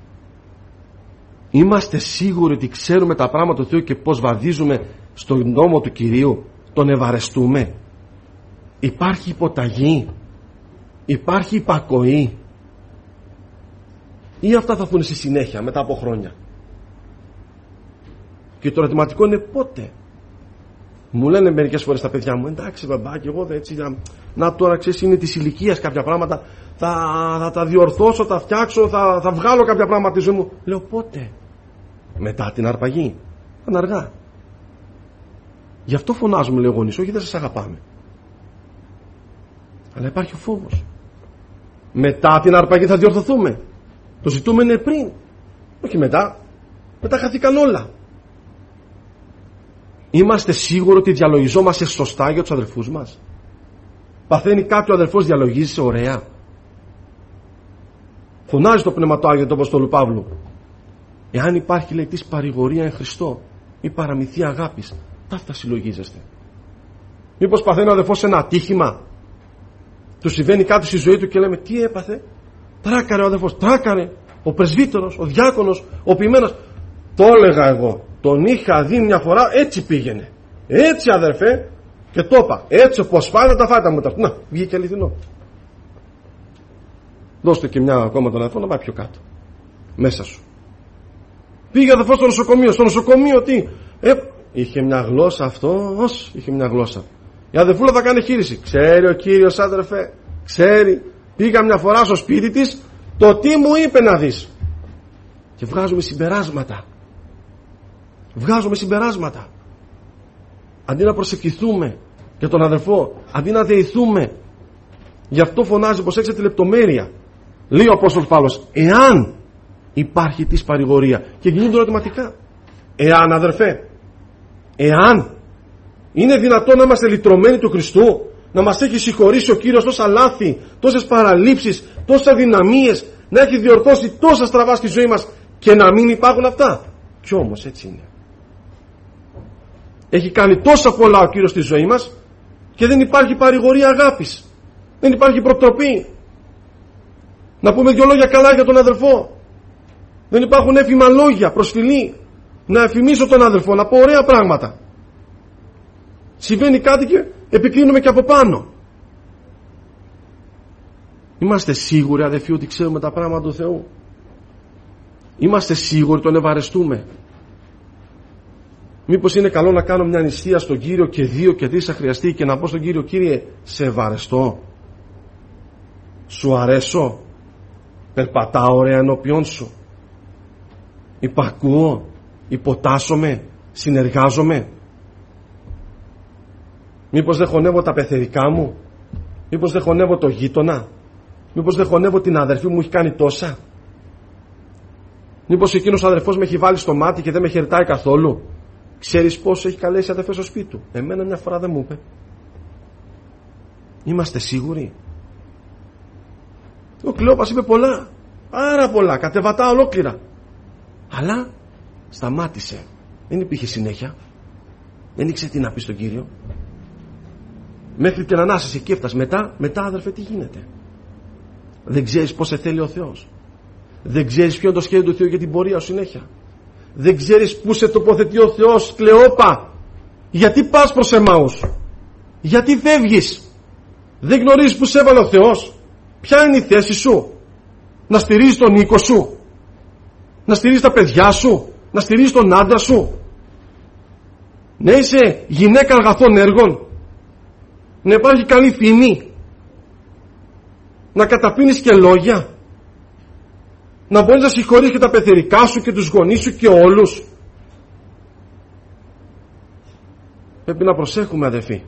Είμαστε σίγουροι ότι ξέρουμε τα πράγματα του Θεού και πως βαδίζουμε στον νόμο του Κυρίου? Τον ευαρεστούμε? Υπάρχει υποταγή? Υπάρχει υπακοή? Ή αυτά θα έρθουν στη συνέχεια μετά από χρόνια? Και το ερωτηματικό είναι πότε. Μου λένε μερικές φορές τα παιδιά μου, εντάξει μπαμπάκι, εγώ έτσι, να τώρα ξέρεις, είναι της ηλικίας κάποια πράγματα, θα τα διορθώσω, θα φτιάξω, θα βγάλω κάποια πράγματα τη ζωή μου. Λέω πότε? Μετά την αρπαγή? Είναι αργά. Γι' αυτό φωνάζουμε, λέει ο γονείς, όχι δεν σας αγαπάμε, αλλά υπάρχει ο φόβος. Μετά την αρπαγή θα διορθωθούμε. Το ζητούμε είναι πριν, όχι μετά. Μετά χαθήκαν όλα. Είμαστε σίγουροι ότι διαλογιζόμαστε σωστά για τους αδελφούς μας? Παθαίνει κάποιο αδελφός, διαλογίζεσαι ωραία? Φωνάζει το Πνεύμα του Άγιο τον Αποστόλου Παύλου. Εάν υπάρχει, λέει, της παρηγορία εν Χριστώ ή παραμυθία αγάπης, ταύτα συλλογίζεστε. Μήπως παθαίνει ο αδελφός ένα ατύχημα, του συμβαίνει κάτι στη ζωή του και λέμε τι έπαθε? Τράκαρε ο αδελφός, τράκαρε ο πρεσβύτερος, ο διάκονος, ο ποιημένος. Το έλεγα εγώ, τον είχα δει μια φορά, έτσι πήγαινε, έτσι αδερφέ, και το είπα, έτσι όπως φάει τα φάτα μου. Να, βγήκε αληθινό. Δώστε και μια ακόμα τον αδελφό να πάει πιο κάτω μέσα σου. Πήγε αδελφός στο νοσοκομείο. Στο νοσοκομείο τι? Είχε μια γλώσσα αυτός, είχε μια γλώσσα. Η αδελφούλα θα κάνει χείριση. Ξέρει ο Κύριος, άδερφε, ξέρει. Πήγα μια φορά στο σπίτι της, το τι μου είπε να δεις. Και βγάζουμε συμπεράσματα. Βγάζουμε συμπεράσματα. Αντί να προσευχηθούμε για τον αδελφό, αντί να δεηθούμε. Γι' αυτό φωνάζει, προσέξτε τη λεπτομέρεια. Λέει ο Απόστολος Παύλος, εάν υπάρχει της παρηγορία. Και γίνονται ερωτηματικά. Εάν, αδερφέ, εάν είναι δυνατόν να είμαστε λυτρωμένοι του Χριστού, να μας έχει συγχωρήσει ο Κύριος τόσα λάθη, τόσες παραλήψεις, τόσες αδυναμίες, να έχει διορθώσει τόσα στραβά στη ζωή μας και να μην υπάρχουν αυτά? Κι όμως έτσι είναι. Έχει κάνει τόσα πολλά ο Κύριος στη ζωή μας και δεν υπάρχει παρηγορία αγάπης. Δεν υπάρχει προτροπή. Να πούμε 2 λόγια καλά για τον αδελφό. Δεν υπάρχουν εύφημα λόγια, προσφυλή. Να εφημίσω τον αδελφό, να πω ωραία πράγματα. Συμβαίνει κάτι και επικρίνουμε και από πάνω. Είμαστε σίγουροι, αδελφοί, ότι ξέρουμε τα πράγματα του Θεού? Είμαστε σίγουροι τον ευαρεστούμε? Μήπως είναι καλό να κάνω μια νηστεία στον Κύριο και 2 και 3 θα χρειαστεί και να πω στον Κύριο, Κύριε, σε ευαρεστώ, σου αρέσω, περπατάω ωραία ενώπιον σου, υπακούω, υποτάσσομαι, συνεργάζομαι? Μήπως δεν χωνεύω τα πεθερικά μου? Μήπως δεν χωνεύω το γείτονα? Μήπως δεν χωνεύω την αδερφή μου, έχει κάνει τόσα? Μήπως εκείνος ο αδερφός με έχει βάλει στο μάτι και δεν με χαιρετάει καθόλου? Ξέρεις πόσο έχει καλέσει αδερφές στο σπίτι του? Εμένα μια φορά δεν μου είπε. Είμαστε σίγουροι? Ο Κλεόπας είπε πολλά, πάρα πολλά, κατεβατά ολόκληρα, αλλά σταμάτησε. Δεν υπήρχε συνέχεια. Δεν ήξερε τι να πει στον Κύριο. Μέχρι την Ανάσταση εκεί έφτασε. Μετά αδερφέ τι γίνεται? Δεν ξέρεις πώς σε θέλει ο Θεός. Δεν ξέρεις ποιο είναι το σχέδιο του Θεού για την πορεία σου συνέχεια. Δεν ξέρεις πού σε τοποθετεί ο Θεός, Κλεόπα. Γιατί πας προς Εμαούς? Γιατί φεύγεις? Δεν γνωρίζεις που σε έβαλε ο Θεός? Ποια είναι η θέση σου? Να στηρίζεις τον οίκο σου? Να στηρίζεις τα παιδιά σου? Να στηρίζεις τον άντρα σου? Να είσαι γυναίκα αγαθών έργων? Να υπάρχει καλή φήμη? Να καταπίνεις και λόγια? Να μπορείς να συγχωρείς και τα πεθερικά σου και τους γονείς σου και όλους? Πρέπει να προσέχουμε, αδελφοί,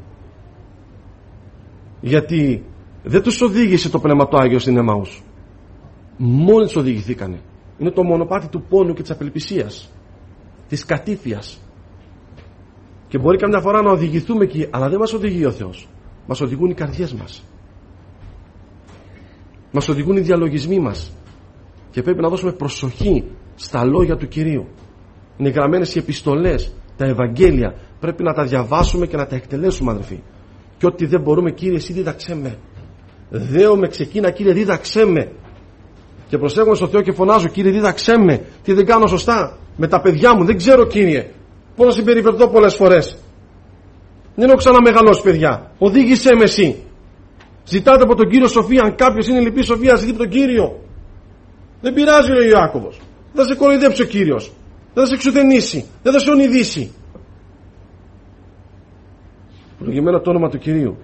γιατί δεν τους οδήγησε το Πνεύμα του Άγιο στην Εμαούς. Μόλις τους οδηγηθήκανε. Είναι το μονοπάτι του πόνου και της απελπισίας, της κατήφιας. Και μπορεί καμιά φορά να οδηγηθούμε εκεί, αλλά δεν μας οδηγεί ο Θεός. Μας οδηγούν οι καρδιές μας. Μας οδηγούν οι διαλογισμοί μας και πρέπει να δώσουμε προσοχή στα λόγια του Κυρίου. Είναι γραμμένες οι επιστολές, τα Ευαγγέλια, πρέπει να τα διαβάσουμε και να τα εκτελέσουμε, αδελφοί. Και ό,τι δεν μπορούμε, Κύριε, εσύ δίδαξέ με. Δέομαι, ξεκίνα, Κύριε, δίδαξέ με. Και προσέχομαι στο Θεό και φωνάζω, Κύριε, δίδαξέ με. Τι δεν κάνω σωστά με τα παιδιά μου, δεν ξέρω, Κύριε, πώς να συμπεριφερθώ πολλές φορές. Δεν έχω ξαναμεγαλώσει, παιδιά. Οδήγησέ με εσύ. Ζητάτε από τον Κύριο σοφία. Αν κάποιος είναι λυπής σοφία, ζητεί από τον Κύριο. Δεν πειράζει, λέει ο Ιάκωβος. Δεν θα σε κοροϊδέψει ο Κύριος. Δεν θα σε εξουθενήσει. Δεν θα σε ονειδήσει. Προγειμένο το όνομα του Κυρίου.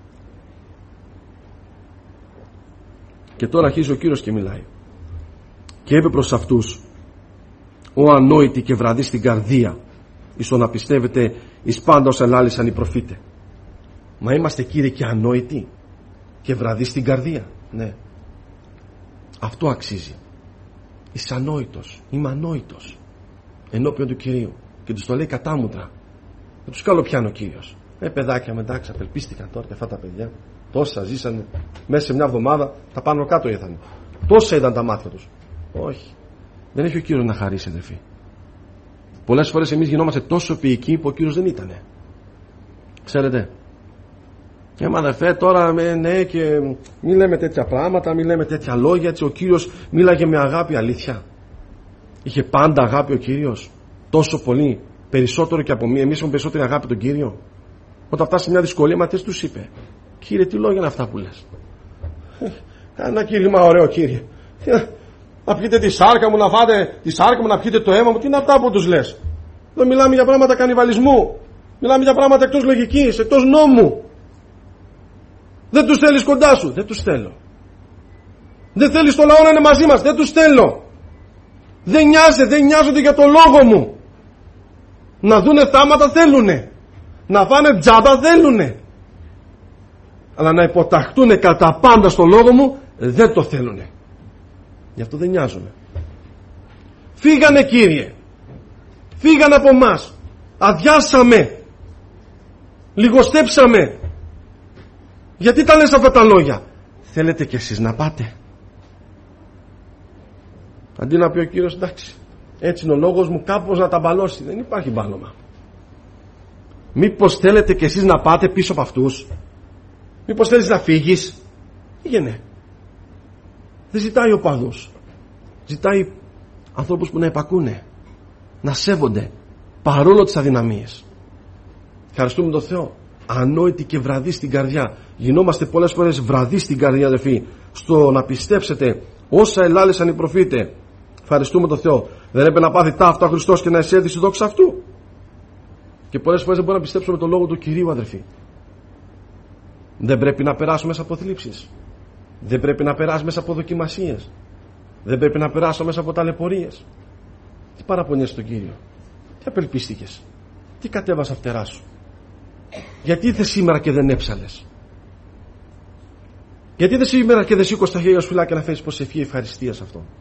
Και τώρα αρχίζει ο Κύριος και μιλάει. Και είπε προς αυτούς: ο ανόητοι και βραδείς στην καρδία, εις το να πιστεύετε εις πάντα όσα ελάλησαν οι προφήτε. Μα είμαστε, Κύριε, και ανόητοι και βραδείς στην καρδία? Ναι. Αυτό αξίζει. Είσαι ανόητος, είμαι ανόητος ενώπιον του Κυρίου. Και τους το λέει κατάμουτρα. Δεν τους καλοπιάνει ο Κύριος. Παιδάκια, εντάξει, απελπίστηκαν τώρα και αυτά τα παιδιά. Τόσα ζήσανε μέσα σε μια εβδομάδα, τα πάνω κάτω ήρθαν. Τόσα είδαν τα μάτια τους. Όχι. Δεν έχει ο Κύριος να χαρίσει, αδελφοί. Πολλές φορές εμείς γινόμαστε τόσο ποιικοί που ο Κύριος δεν ήτανε. Ξέρετε. Και αδερφέ, τώρα ναι, και μη λέμε τέτοια πράγματα, μη λέμε τέτοια λόγια. Έτσι, ο Κύριος μίλαγε με αγάπη, αλήθεια? Είχε πάντα αγάπη ο Κύριος? Τόσο πολύ? Περισσότερο και από εμείς έχουμε περισσότερη αγάπη τον Κύριο? Όταν φτάσει σε μια δυσκολία, μα τι τους είπε? Κύριε, τι λόγια είναι αυτά που λες? Ένα κήρυγμα ωραίο, Κύριε. Να πιείτε τη σάρκα μου, να φάτε τη σάρκα μου, να πιείτε το αίμα μου. Τι είναι αυτά που τους λες? Εδώ μιλάμε για πράγματα κανιβαλισμού. Μιλάμε για πράγματα εκτός λογικής, εκτός νόμου. Δεν τους θέλεις κοντά σου? Δεν τους θέλω. Δεν θέλεις το λαό να είναι μαζί μας? Δεν τους θέλω. Δεν νοιάζονται για το λόγο μου. Να δούνε θάματα θέλουνε. Να φάνε τζάμπα θέλουνε. Αλλά να υποταχτούνε κατά πάντα στο λόγο μου δεν το θέλουνε. Γι' αυτό δεν νοιάζομαι. Φύγανε, Κύριε. Φύγανε από μας. Αδειάσαμε. Λιγοστέψαμε. Γιατί τα λες αυτά τα λόγια? Θέλετε κι εσείς να πάτε? Αντί να πει ο Κύριος, εντάξει, έτσι είναι ο λόγος μου, κάπως να τα μπαλώσει. Δεν υπάρχει μπάλωμα. Μήπως θέλετε κι εσείς να πάτε πίσω από αυτούς? Μήπως θέλεις να φύγεις? Πήγαινε. Δεν ζητάει οπαδούς. Ζητάει ανθρώπους που να υπακούνε, να σέβονται παρόλο τις αδυναμίες. Ευχαριστούμε τον Θεό. Ανόητοι και βραδείς στην καρδιά. Γινόμαστε πολλές φορές βραδείς στην καρδιά, αδελφοί, στο να πιστέψετε όσα ελάλησαν οι προφήτε. Ευχαριστούμε τον Θεό. Δεν έπρεπε να πάθει ταύτα ο Χριστός και να εισέλθει η δόξα αυτού? Και πολλές φορές δεν μπορούμε να πιστέψουμε τον λόγο του Κυρίου, αδελφοί. Δεν πρέπει να περάσουμε μέσα από θλίψεις. Δεν πρέπει να περάσουμε μέσα από δοκιμασίες. Δεν πρέπει να περάσουμε μέσα από ταλαιπωρίες. Τι παραπονιέσαι τον Κύριο? Τι απελπίστηκες? Τι κατέβασε φτερά σου? Γιατί ήρθες σήμερα και δεν έψαλες? Γιατί ήρθες σήμερα και δεν σήκωσες τα χέρια σου φυλάκια να φέρεις προσευχή ευχαριστία σε αυτό?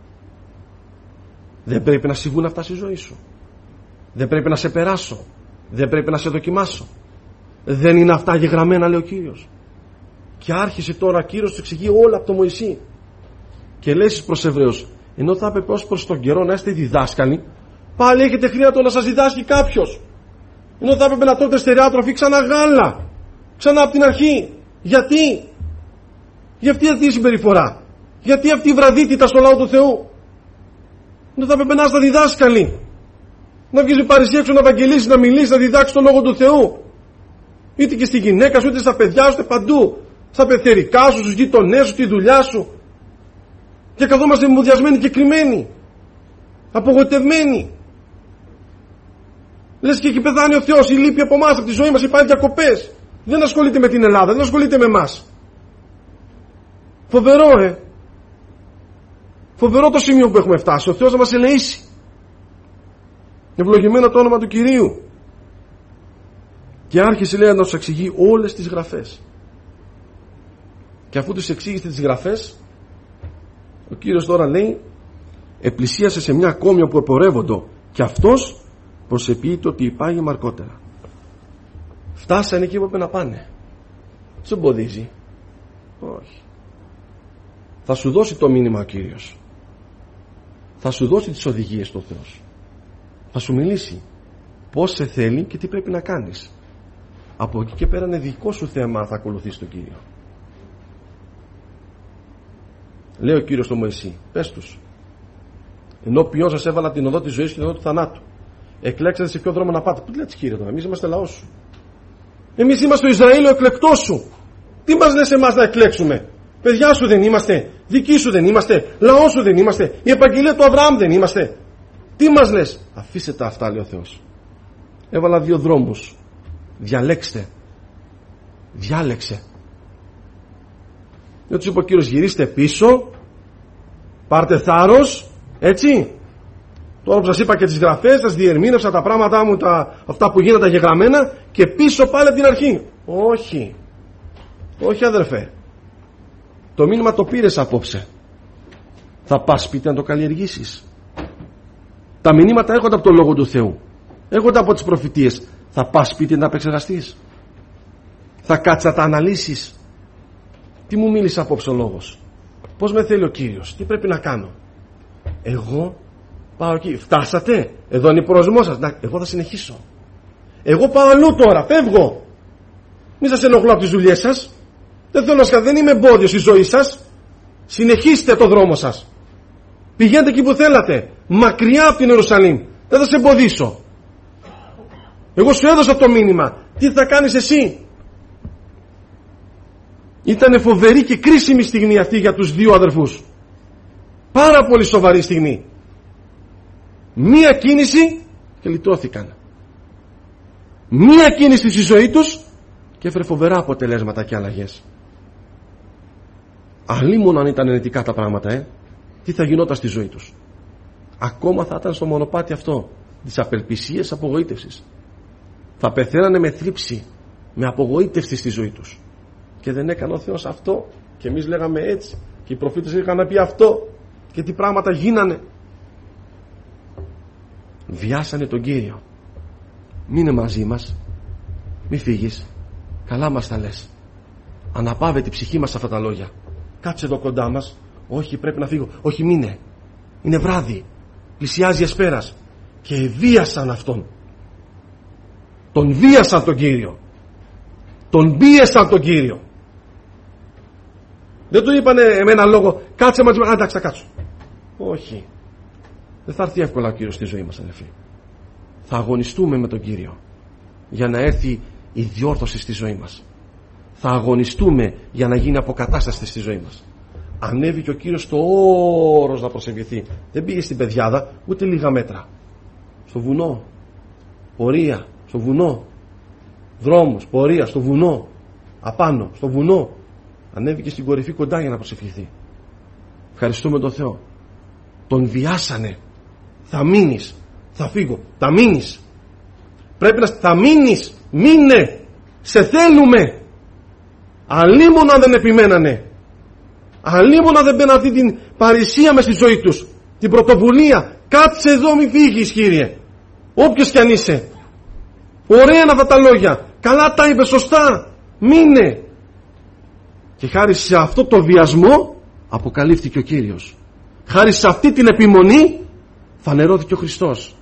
Δεν πρέπει να συμβούν αυτά στη ζωή σου? Δεν πρέπει να σε περάσω? Δεν πρέπει να σε δοκιμάσω? Δεν είναι αυτά γεγραμμένα, λέει ο Κύριος? Και άρχισε τώρα ο Κύριος, του εξηγεί όλα από το Μωυσή. Και λέει στους προς Εβραίους, ενώ θα έπρεπε ως προς τον καιρό να είστε διδάσκαλοι, πάλι έχετε χρήμα το να σας διδάσκει κάποιος. Ενώ θα έπρεπε να τρώτε στερεά τροφή, ξανά γάλα, ξανά από την αρχή. Γιατί? Γιατί αυτή η συμπεριφορά? Γιατί αυτή η βραδύτητα στο λαό του Θεού? Ενώ θα έπρεπε να είστε διδάσκαλοι, να βγεις με παρησία έξω, να ευαγγελίσεις, να μιλήσεις, να διδάξεις τον λόγο του Θεού. Είτε και στη γυναίκα σου, είτε στα παιδιά σου, είτε παντού. Στα πεθερικά σου, στους γείτονές σου, στη δουλειά σου. Και καθόμαστε μουδιασμένοι και κρυμμένοι, απογοητευμένοι. Λες και έχει πεθάνει ο Θεός, η λύπη από εμάς, από τη ζωή μας, υπάρχει διακοπές. Δεν ασχολείται με την Ελλάδα, δεν ασχολείται με εμάς. Φοβερό, Φοβερό το σημείο που έχουμε φτάσει. Ο Θεός να μας ελεήσει. Ευλογημένο το όνομα του Κυρίου. Και άρχισε, λέει, να τους εξηγεί όλες τις γραφές. Και αφού τους εξήγησε τις γραφές, ο Κύριος τώρα λέει, επλησίασε σε μια κόμη όπου επορεύοντο, και αυτός προσεποιείται ότι υπάγει μαρκότερα. Φτάσανε εκεί που έπρεπε να πάνε. Τους εμποδίζει? Όχι. Θα σου δώσει το μήνυμα ο Κύριος. Θα σου δώσει τις οδηγίες του Θεός. Θα σου μιλήσει πώς σε θέλει και τι πρέπει να κάνεις. Από εκεί και πέρα είναι δικό σου θέμα αν θα ακολουθείς τον Κύριο. Λέει ο Κύριος στον Μωυσή, πες τους, ενώ ποιόν σας έβαλα την οδό της ζωής και την οδό του θανάτου, εκλέξατε σε ποιο δρόμο να πάτε. Πού λέτε, Κύριε, τώρα, εμείς είμαστε λαός σου. Εμείς είμαστε ο Ισραήλ, ο εκλεκτός σου. Τι μας λες εμάς να εκλέξουμε? Παιδιά σου δεν είμαστε? Δικοί σου δεν είμαστε? Λαός σου δεν είμαστε? Η επαγγελία του Αβραάμ δεν είμαστε? Τι μας λες? Αφήστε τα αυτά, λέει ο Θεός. Έβαλα 2 δρόμους. Διαλέξτε. Διάλεξε. Δεν τους είπε ο Κύριος, γυρίστε πίσω, πάρτε θάρρος, έτσι. Τώρα που σας είπα και τις γραφές, σας διερμήνευσα τα πράγματά μου, αυτά που γίνονται γεγραμμένα, και πίσω πάλι από την αρχή. Όχι. Όχι, αδερφέ. Το μήνυμα το πήρες απόψε. Θα πας σπίτι να το καλλιεργήσεις. Τα μηνύματα έρχονται από το Λόγο του Θεού. Έρχονται από τις προφητείες. Θα πας σπίτι να τα επεξεργαστείς. Θα κάτσεις να τα αναλύσεις. Τι μου μίλησε απόψε ο Λόγος? Πώς με θέλει ο Κύριος? Τι πρέπει να κάνω? Εγώ πάω εκεί. Φτάσατε? Εδώ είναι η προορισμός σας. Εγώ θα συνεχίσω. Εγώ πάω αλλού τώρα. Φεύγω. Μη σας ενοχλώ από τις δουλειές σας. Δεν θέλω να δεν είμαι εμπόδιο στη ζωή σας. Συνεχίστε το δρόμο σας. Πηγαίνετε εκεί που θέλατε. Μακριά από την Ιερουσαλήμ. Δεν θα σε εμποδίσω. Εγώ σου έδωσα το μήνυμα. Τι θα κάνεις εσύ? Ήταν φοβερή και κρίσιμη στιγμή αυτή για τους 2 αδερφούς. Πάρα πολύ σοβαρή στιγμή. Μία κίνηση και λυτρώθηκαν. Μία κίνηση στη ζωή τους και έφερε φοβερά αποτελέσματα και αλλαγές. Αλλήμον αν ήταν ενετικά τα πράγματα, τι θα γινόταν στη ζωή τους? Ακόμα θα ήταν στο μονοπάτι αυτό της απελπισίας, απογοήτευσης. Θα πεθαίνανε με θλίψη, με απογοήτευση στη ζωή τους. Και δεν έκανε ο Θεός αυτό, και εμείς λέγαμε έτσι, και οι προφήτες είχαν να πει αυτό, και τι πράγματα γίνανε. Βιάσανε τον Κύριο. Μείνε μαζί μας, μη φύγεις, καλά μας τα λες. Αναπαύε την ψυχή μας αυτά τα λόγια. Κάτσε εδώ κοντά μας. Όχι, πρέπει να φύγω. Όχι, μείνε. Είναι βράδυ. Πλησιάζει εσπέρας. Και βίασαν αυτόν. Τον βίασαν τον Κύριο. Τον πίεσαν τον Κύριο. Δεν του είπανε με έναν λόγο, κάτσε μαζί μας. Εντάξει, θα κάτσω. Όχι. Δεν θα έρθει εύκολα ο Κύριος στη ζωή μας, αδελφοί. Θα αγωνιστούμε με τον Κύριο για να έρθει η διόρθωση στη ζωή μας. Θα αγωνιστούμε για να γίνει αποκατάσταση στη ζωή μας. Ανέβηκε ο Κύριος στο όρος να προσευχηθεί. Δεν πήγε στην πεδιάδα ούτε λίγα μέτρα. Στο βουνό. Πορεία. Στο βουνό. Δρόμος. Πορεία. Στο βουνό. Απάνω. Στο βουνό. Ανέβηκε στην κορυφή κοντά για να προσευχηθεί. Ευχαριστούμε τον Θεό. Τον βιάσανε. Θα μείνεις. Θα φύγω. Θα μείνεις. Πρέπει να... Θα μείνεις. Μείνε. Σε θέλουμε. Αλλήμον αν δεν επιμένανε. Αλλήμον αν δεν μπαίνουν αυτή την παρησία μες στη ζωή τους. Την πρωτοβουλία. Κάτσε εδώ, μη φύγεις, Κύριε. Όποιος κι αν είσαι. Ωραία είναι αυτά τα λόγια. Καλά τα είπε, σωστά. Μείνε. Και χάρη σε αυτό το βιασμό αποκαλύφθηκε ο Κύριος. Χάρη σε αυτή την επιμονή φανερώθηκε ο Χριστός.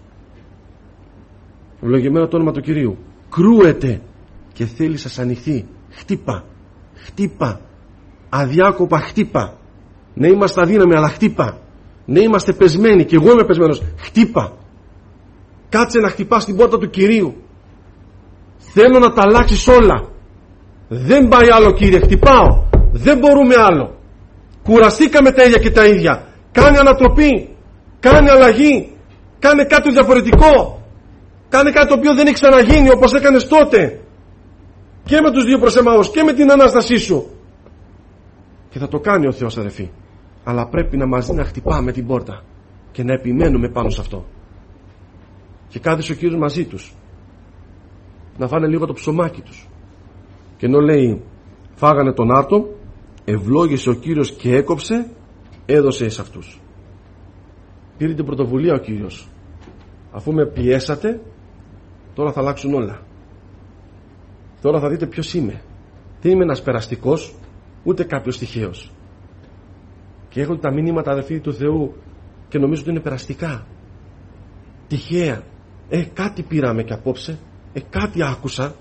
Ευλογημένο το όνομα του Κυρίου. Κρούεται και θέλει σας ανοιχθεί. Χτύπα. Χτύπα. Αδιάκοπα χτύπα. Ναι, είμαστε αδύναμοι, αλλά χτύπα. Ναι, είμαστε πεσμένοι και εγώ είμαι πεσμένος. Χτύπα. Κάτσε να χτυπάς την πόρτα του Κυρίου. Θέλω να τα αλλάξεις όλα. Δεν πάει άλλο, Κύριε, χτυπάω. Δεν μπορούμε άλλο. Κουραστήκαμε τα ίδια και τα ίδια. Κάνε ανατροπή. Κάνε αλλαγή. Κάνε κάτι διαφορετικό. Κάνε κάτι το οποίο δεν έχει ξαναγίνει όπως έκανες τότε. Και με τους 2 προσεμαούς και με την Ανάστασή σου. Και θα το κάνει ο Θεός, αδελφοί. Αλλά πρέπει να μαζί να χτυπάμε την πόρτα και να επιμένουμε πάνω σε αυτό. Και κάθισε ο Κύριος μαζί τους να φάνε λίγο το ψωμάκι τους. Και ενώ λέει φάγανε τον άρτο, ευλόγησε ο Κύριος και έκοψε, έδωσε σε αυτούς. Πήρε την πρωτοβουλία ο Κύριος. Αφού με πιέσατε, τώρα θα αλλάξουν όλα. Τώρα θα δείτε ποιος είμαι. Δεν είμαι ένας περαστικός, ούτε κάποιος τυχαίος. και έρχονται τα μηνύματα, αδελφοί του Θεού, και νομίζω ότι είναι περαστικά, τυχαία. Κάτι πήραμε και απόψε, κάτι άκουσα.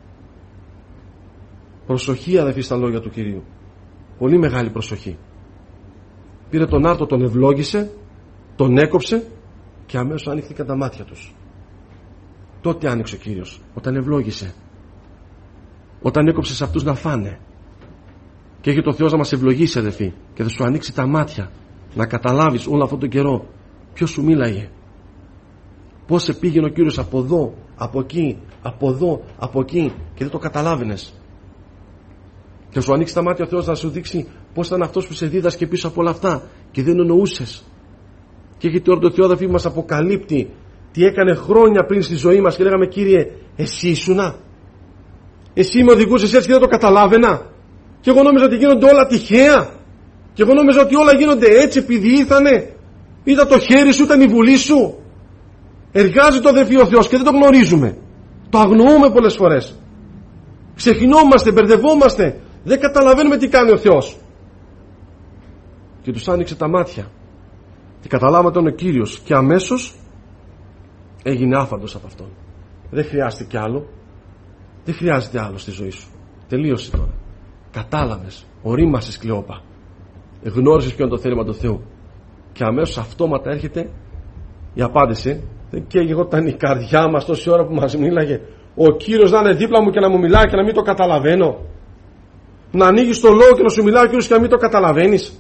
Προσοχή, αδελφοί, στα λόγια του Κυρίου. Πολύ μεγάλη προσοχή. Πήρε τον άρτο, τον ευλόγησε, τον έκοψε και αμέσως άνοιξαν τα μάτια τους. Τότε άνοιξε ο Κύριος, όταν ευλόγησε, όταν έκοψε σε αυτούς να φάνε. Και έχει το Θεός να μας ευλογήσει, αδελφοί, και θα σου ανοίξει τα μάτια να καταλάβεις όλο αυτόν τον καιρό ποιος σου μίλαγε, πώς σε πήγαινε ο Κύριος από εδώ, από εκεί, από εδώ, από εκεί, και δεν το καταλάβαινες. Και σου ανοίξει τα μάτια ο Θεός να σου δείξει πώς ήταν αυτός που σε δίδασκε πίσω από όλα αυτά και δεν εννοούσες. Και έχει τώρα το Θεό, αδελφοί, μας αποκαλύπτει τι έκανε χρόνια πριν στη ζωή μας και λέγαμε, Κύριε, εσύ ήσουνα, εσύ με οδηγούσες έτσι και δεν το καταλάβαινα, και εγώ νόμιζα ότι γίνονται όλα τυχαία, και εγώ νόμιζα ότι όλα γίνονται έτσι επειδή ήρθανε. Ήταν το χέρι σου, ήταν η βουλή σου. Εργάζεται, αδελφοί, ο Θεός και δεν το γνωρίζουμε, το αγνοούμε πολλές φορές, ξεχνιόμαστε, μπερδευόμαστε, δεν καταλαβαίνουμε τι κάνει ο Θεός. Και τους άνοιξε τα μάτια και καταλάβαμε ότι είναι ο Κύριος, και αμέσως έγινε άφαντος από αυτόν. Δεν χρειάζεται κι άλλο, δεν χρειάζεται άλλο στη ζωή σου. Τελείωσε τώρα. Κατάλαβες, ορίμασες, Κλεόπα, γνώρισες ποιο είναι το θέλημα του Θεού, και αμέσως αυτόματα έρχεται η απάντηση. Και εγώ ήταν η καρδιά μας τόση ώρα που μας μίλαγε, ο Κύριος να είναι δίπλα μου και να μου μιλάει και να μην το καταλαβαίνω, να ανοίγεις το λόγο και να σου μιλάει ο Κύριος και να μην το καταλαβαίνεις.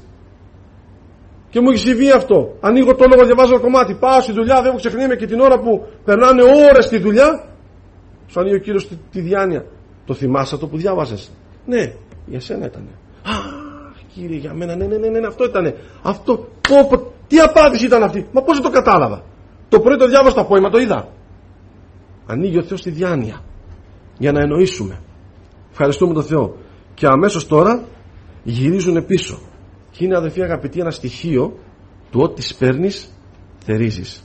Και μου έχει συμβεί αυτό. Ανοίγω το λόγο, διαβάζω ένα κομμάτι, πάω στη δουλειά, δεν μου ξεχνάμε, και την ώρα που περνάνε ώρες στη δουλειά, σου ανοίγει ο Κύριος τη διάνοια. Το θυμάσαι αυτό που διάβαζες? Ναι, για σένα ήτανε. Κύριε, για μένα, ναι, αυτό ήτανε. Αυτό, τι απάντηση ήταν αυτή? Μα πώς δεν το κατάλαβα? Το πρωί το διάβασα, το απόγευμα το είδα. Ανοίγει ο Θεός τη διάνοια για να εννοήσουμε. Ευχαριστούμε τον Θεό. Και αμέσως τώρα γυρίζουν πίσω. Και είναι, αδελφοί αγαπητοί, ένα στοιχείο του ότι σπέρνεις, θερίζεις.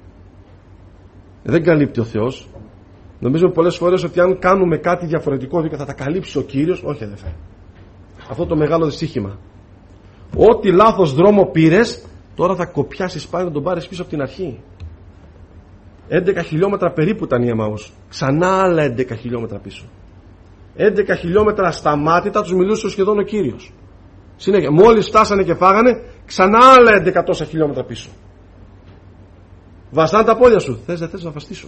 Δεν καλύπτει ο Θεός. Νομίζουμε πολλές φορές ότι αν κάνουμε κάτι διαφορετικό και θα τα καλύψει ο Κύριος. Όχι, αδελφέ. Αυτό το μεγάλο δυστύχημα. Ό,τι λάθος δρόμο πήρες, τώρα θα κοπιάσεις πάλι να τον πάρεις πίσω από την αρχή. 11 χιλιόμετρα περίπου ήταν η Εμαούς. Ξανά άλλα 11 χιλιόμετρα πίσω. 11 χιλιόμετρα σταμάτητα τους μιλούσε σχεδόν ο Κύριος. Συνέχεια, μόλις φτάσανε και φάγανε, ξανά άλλα 11 τόσα χιλιόμετρα πίσω. Βαστάνε τα πόδια σου. Θες, δεν θες να βαστήσουν?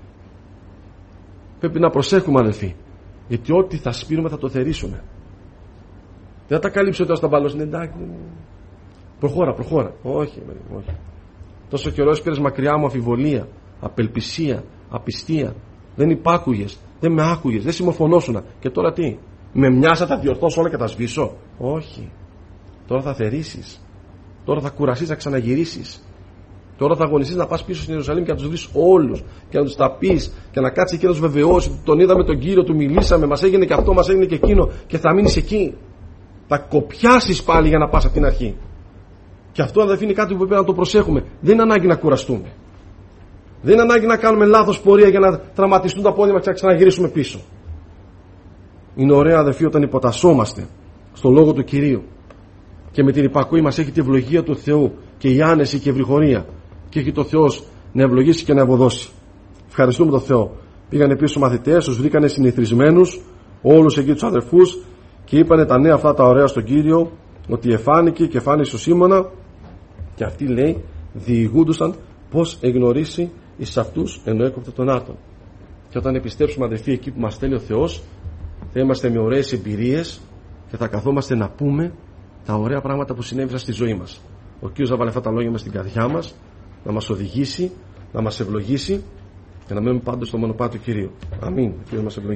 Πρέπει να προσέχουμε, αδελφοί, γιατί ό,τι θα σπείρουμε θα το θερήσουμε. Δεν θα τα καλύψει όταν θα μπαλώσει. Εντάξει, προχώρα. Όχι. Τόσο καιρό έσπηρες μακριά μου αμφιβολία, απελπισία, απιστία. Δεν υπάκουγες, δεν με άκουγες, δεν συμμορφωνόσουνα. Και τώρα τι? Με μιας θα τα διορθώσω όλα και τα σβήσω? Όχι. Τώρα θα θερήσεις. Τώρα θα κουραστείς να ξαναγυρίσεις. Τώρα θα αγωνιστείς να πας πίσω στην Ιερουσαλήμ και να τους δεις όλους και να τους τα πεις και να κάτσεις εκεί να τους βεβαιώσεις. Τον είδαμε τον Κύριο, του μιλήσαμε, μας έγινε και αυτό, μας έγινε και εκείνο, και θα μείνεις εκεί. Θα κοπιάσεις πάλι για να πας από την αρχή. Και αυτό, αδελφοί, είναι κάτι που πρέπει να το προσέχουμε. Δεν είναι ανάγκη να κουραστούμε. Δεν είναι ανάγκη να κάνουμε λάθος πορεία για να τραυματιστούν τα πόδια μας και να ξαναγυρίσουμε πίσω. Είναι ωραίο, αδελφοί, όταν υποτασσόμαστε στον λόγο του Κυρίου και με την υπακούη μας έχει τη ευλογία του Θεού και η άνεση και η ευρυχωρία, και έχει το Θεός να ευλογήσει και να ευωδώσει. Ευχαριστούμε τον Θεό. Πήγανε πίσω μαθητές, τους βρήκανε συνηθισμένους όλους εκεί τους αδερφούς και είπανε τα νέα αυτά τα ωραία στον Κύριο, ότι εφάνηκε και φάνηκε στο Σίμωνα, και αυτοί, λέει, διηγούντουσαν πως εγνωρίσει εις αυτούς ενώ έκοπτε τον άρτον. Και όταν επιστρέψουμε, αδελφοί, εκεί που μας θέλει ο Θεός, θα είμαστε με ωραίες εμπειρίες και θα καθόμαστε να πούμε τα ωραία πράγματα που συνέβησαν στη ζωή μας. Ο Κύριος θα βάλει αυτά τα λόγια μας στην καρδιά μας, να μας οδηγήσει, να μας ευλογήσει και να μένουμε πάντως στο μονοπάτι του Κυρίου. Αμήν. Ο Κύριος μας ευλογήσει.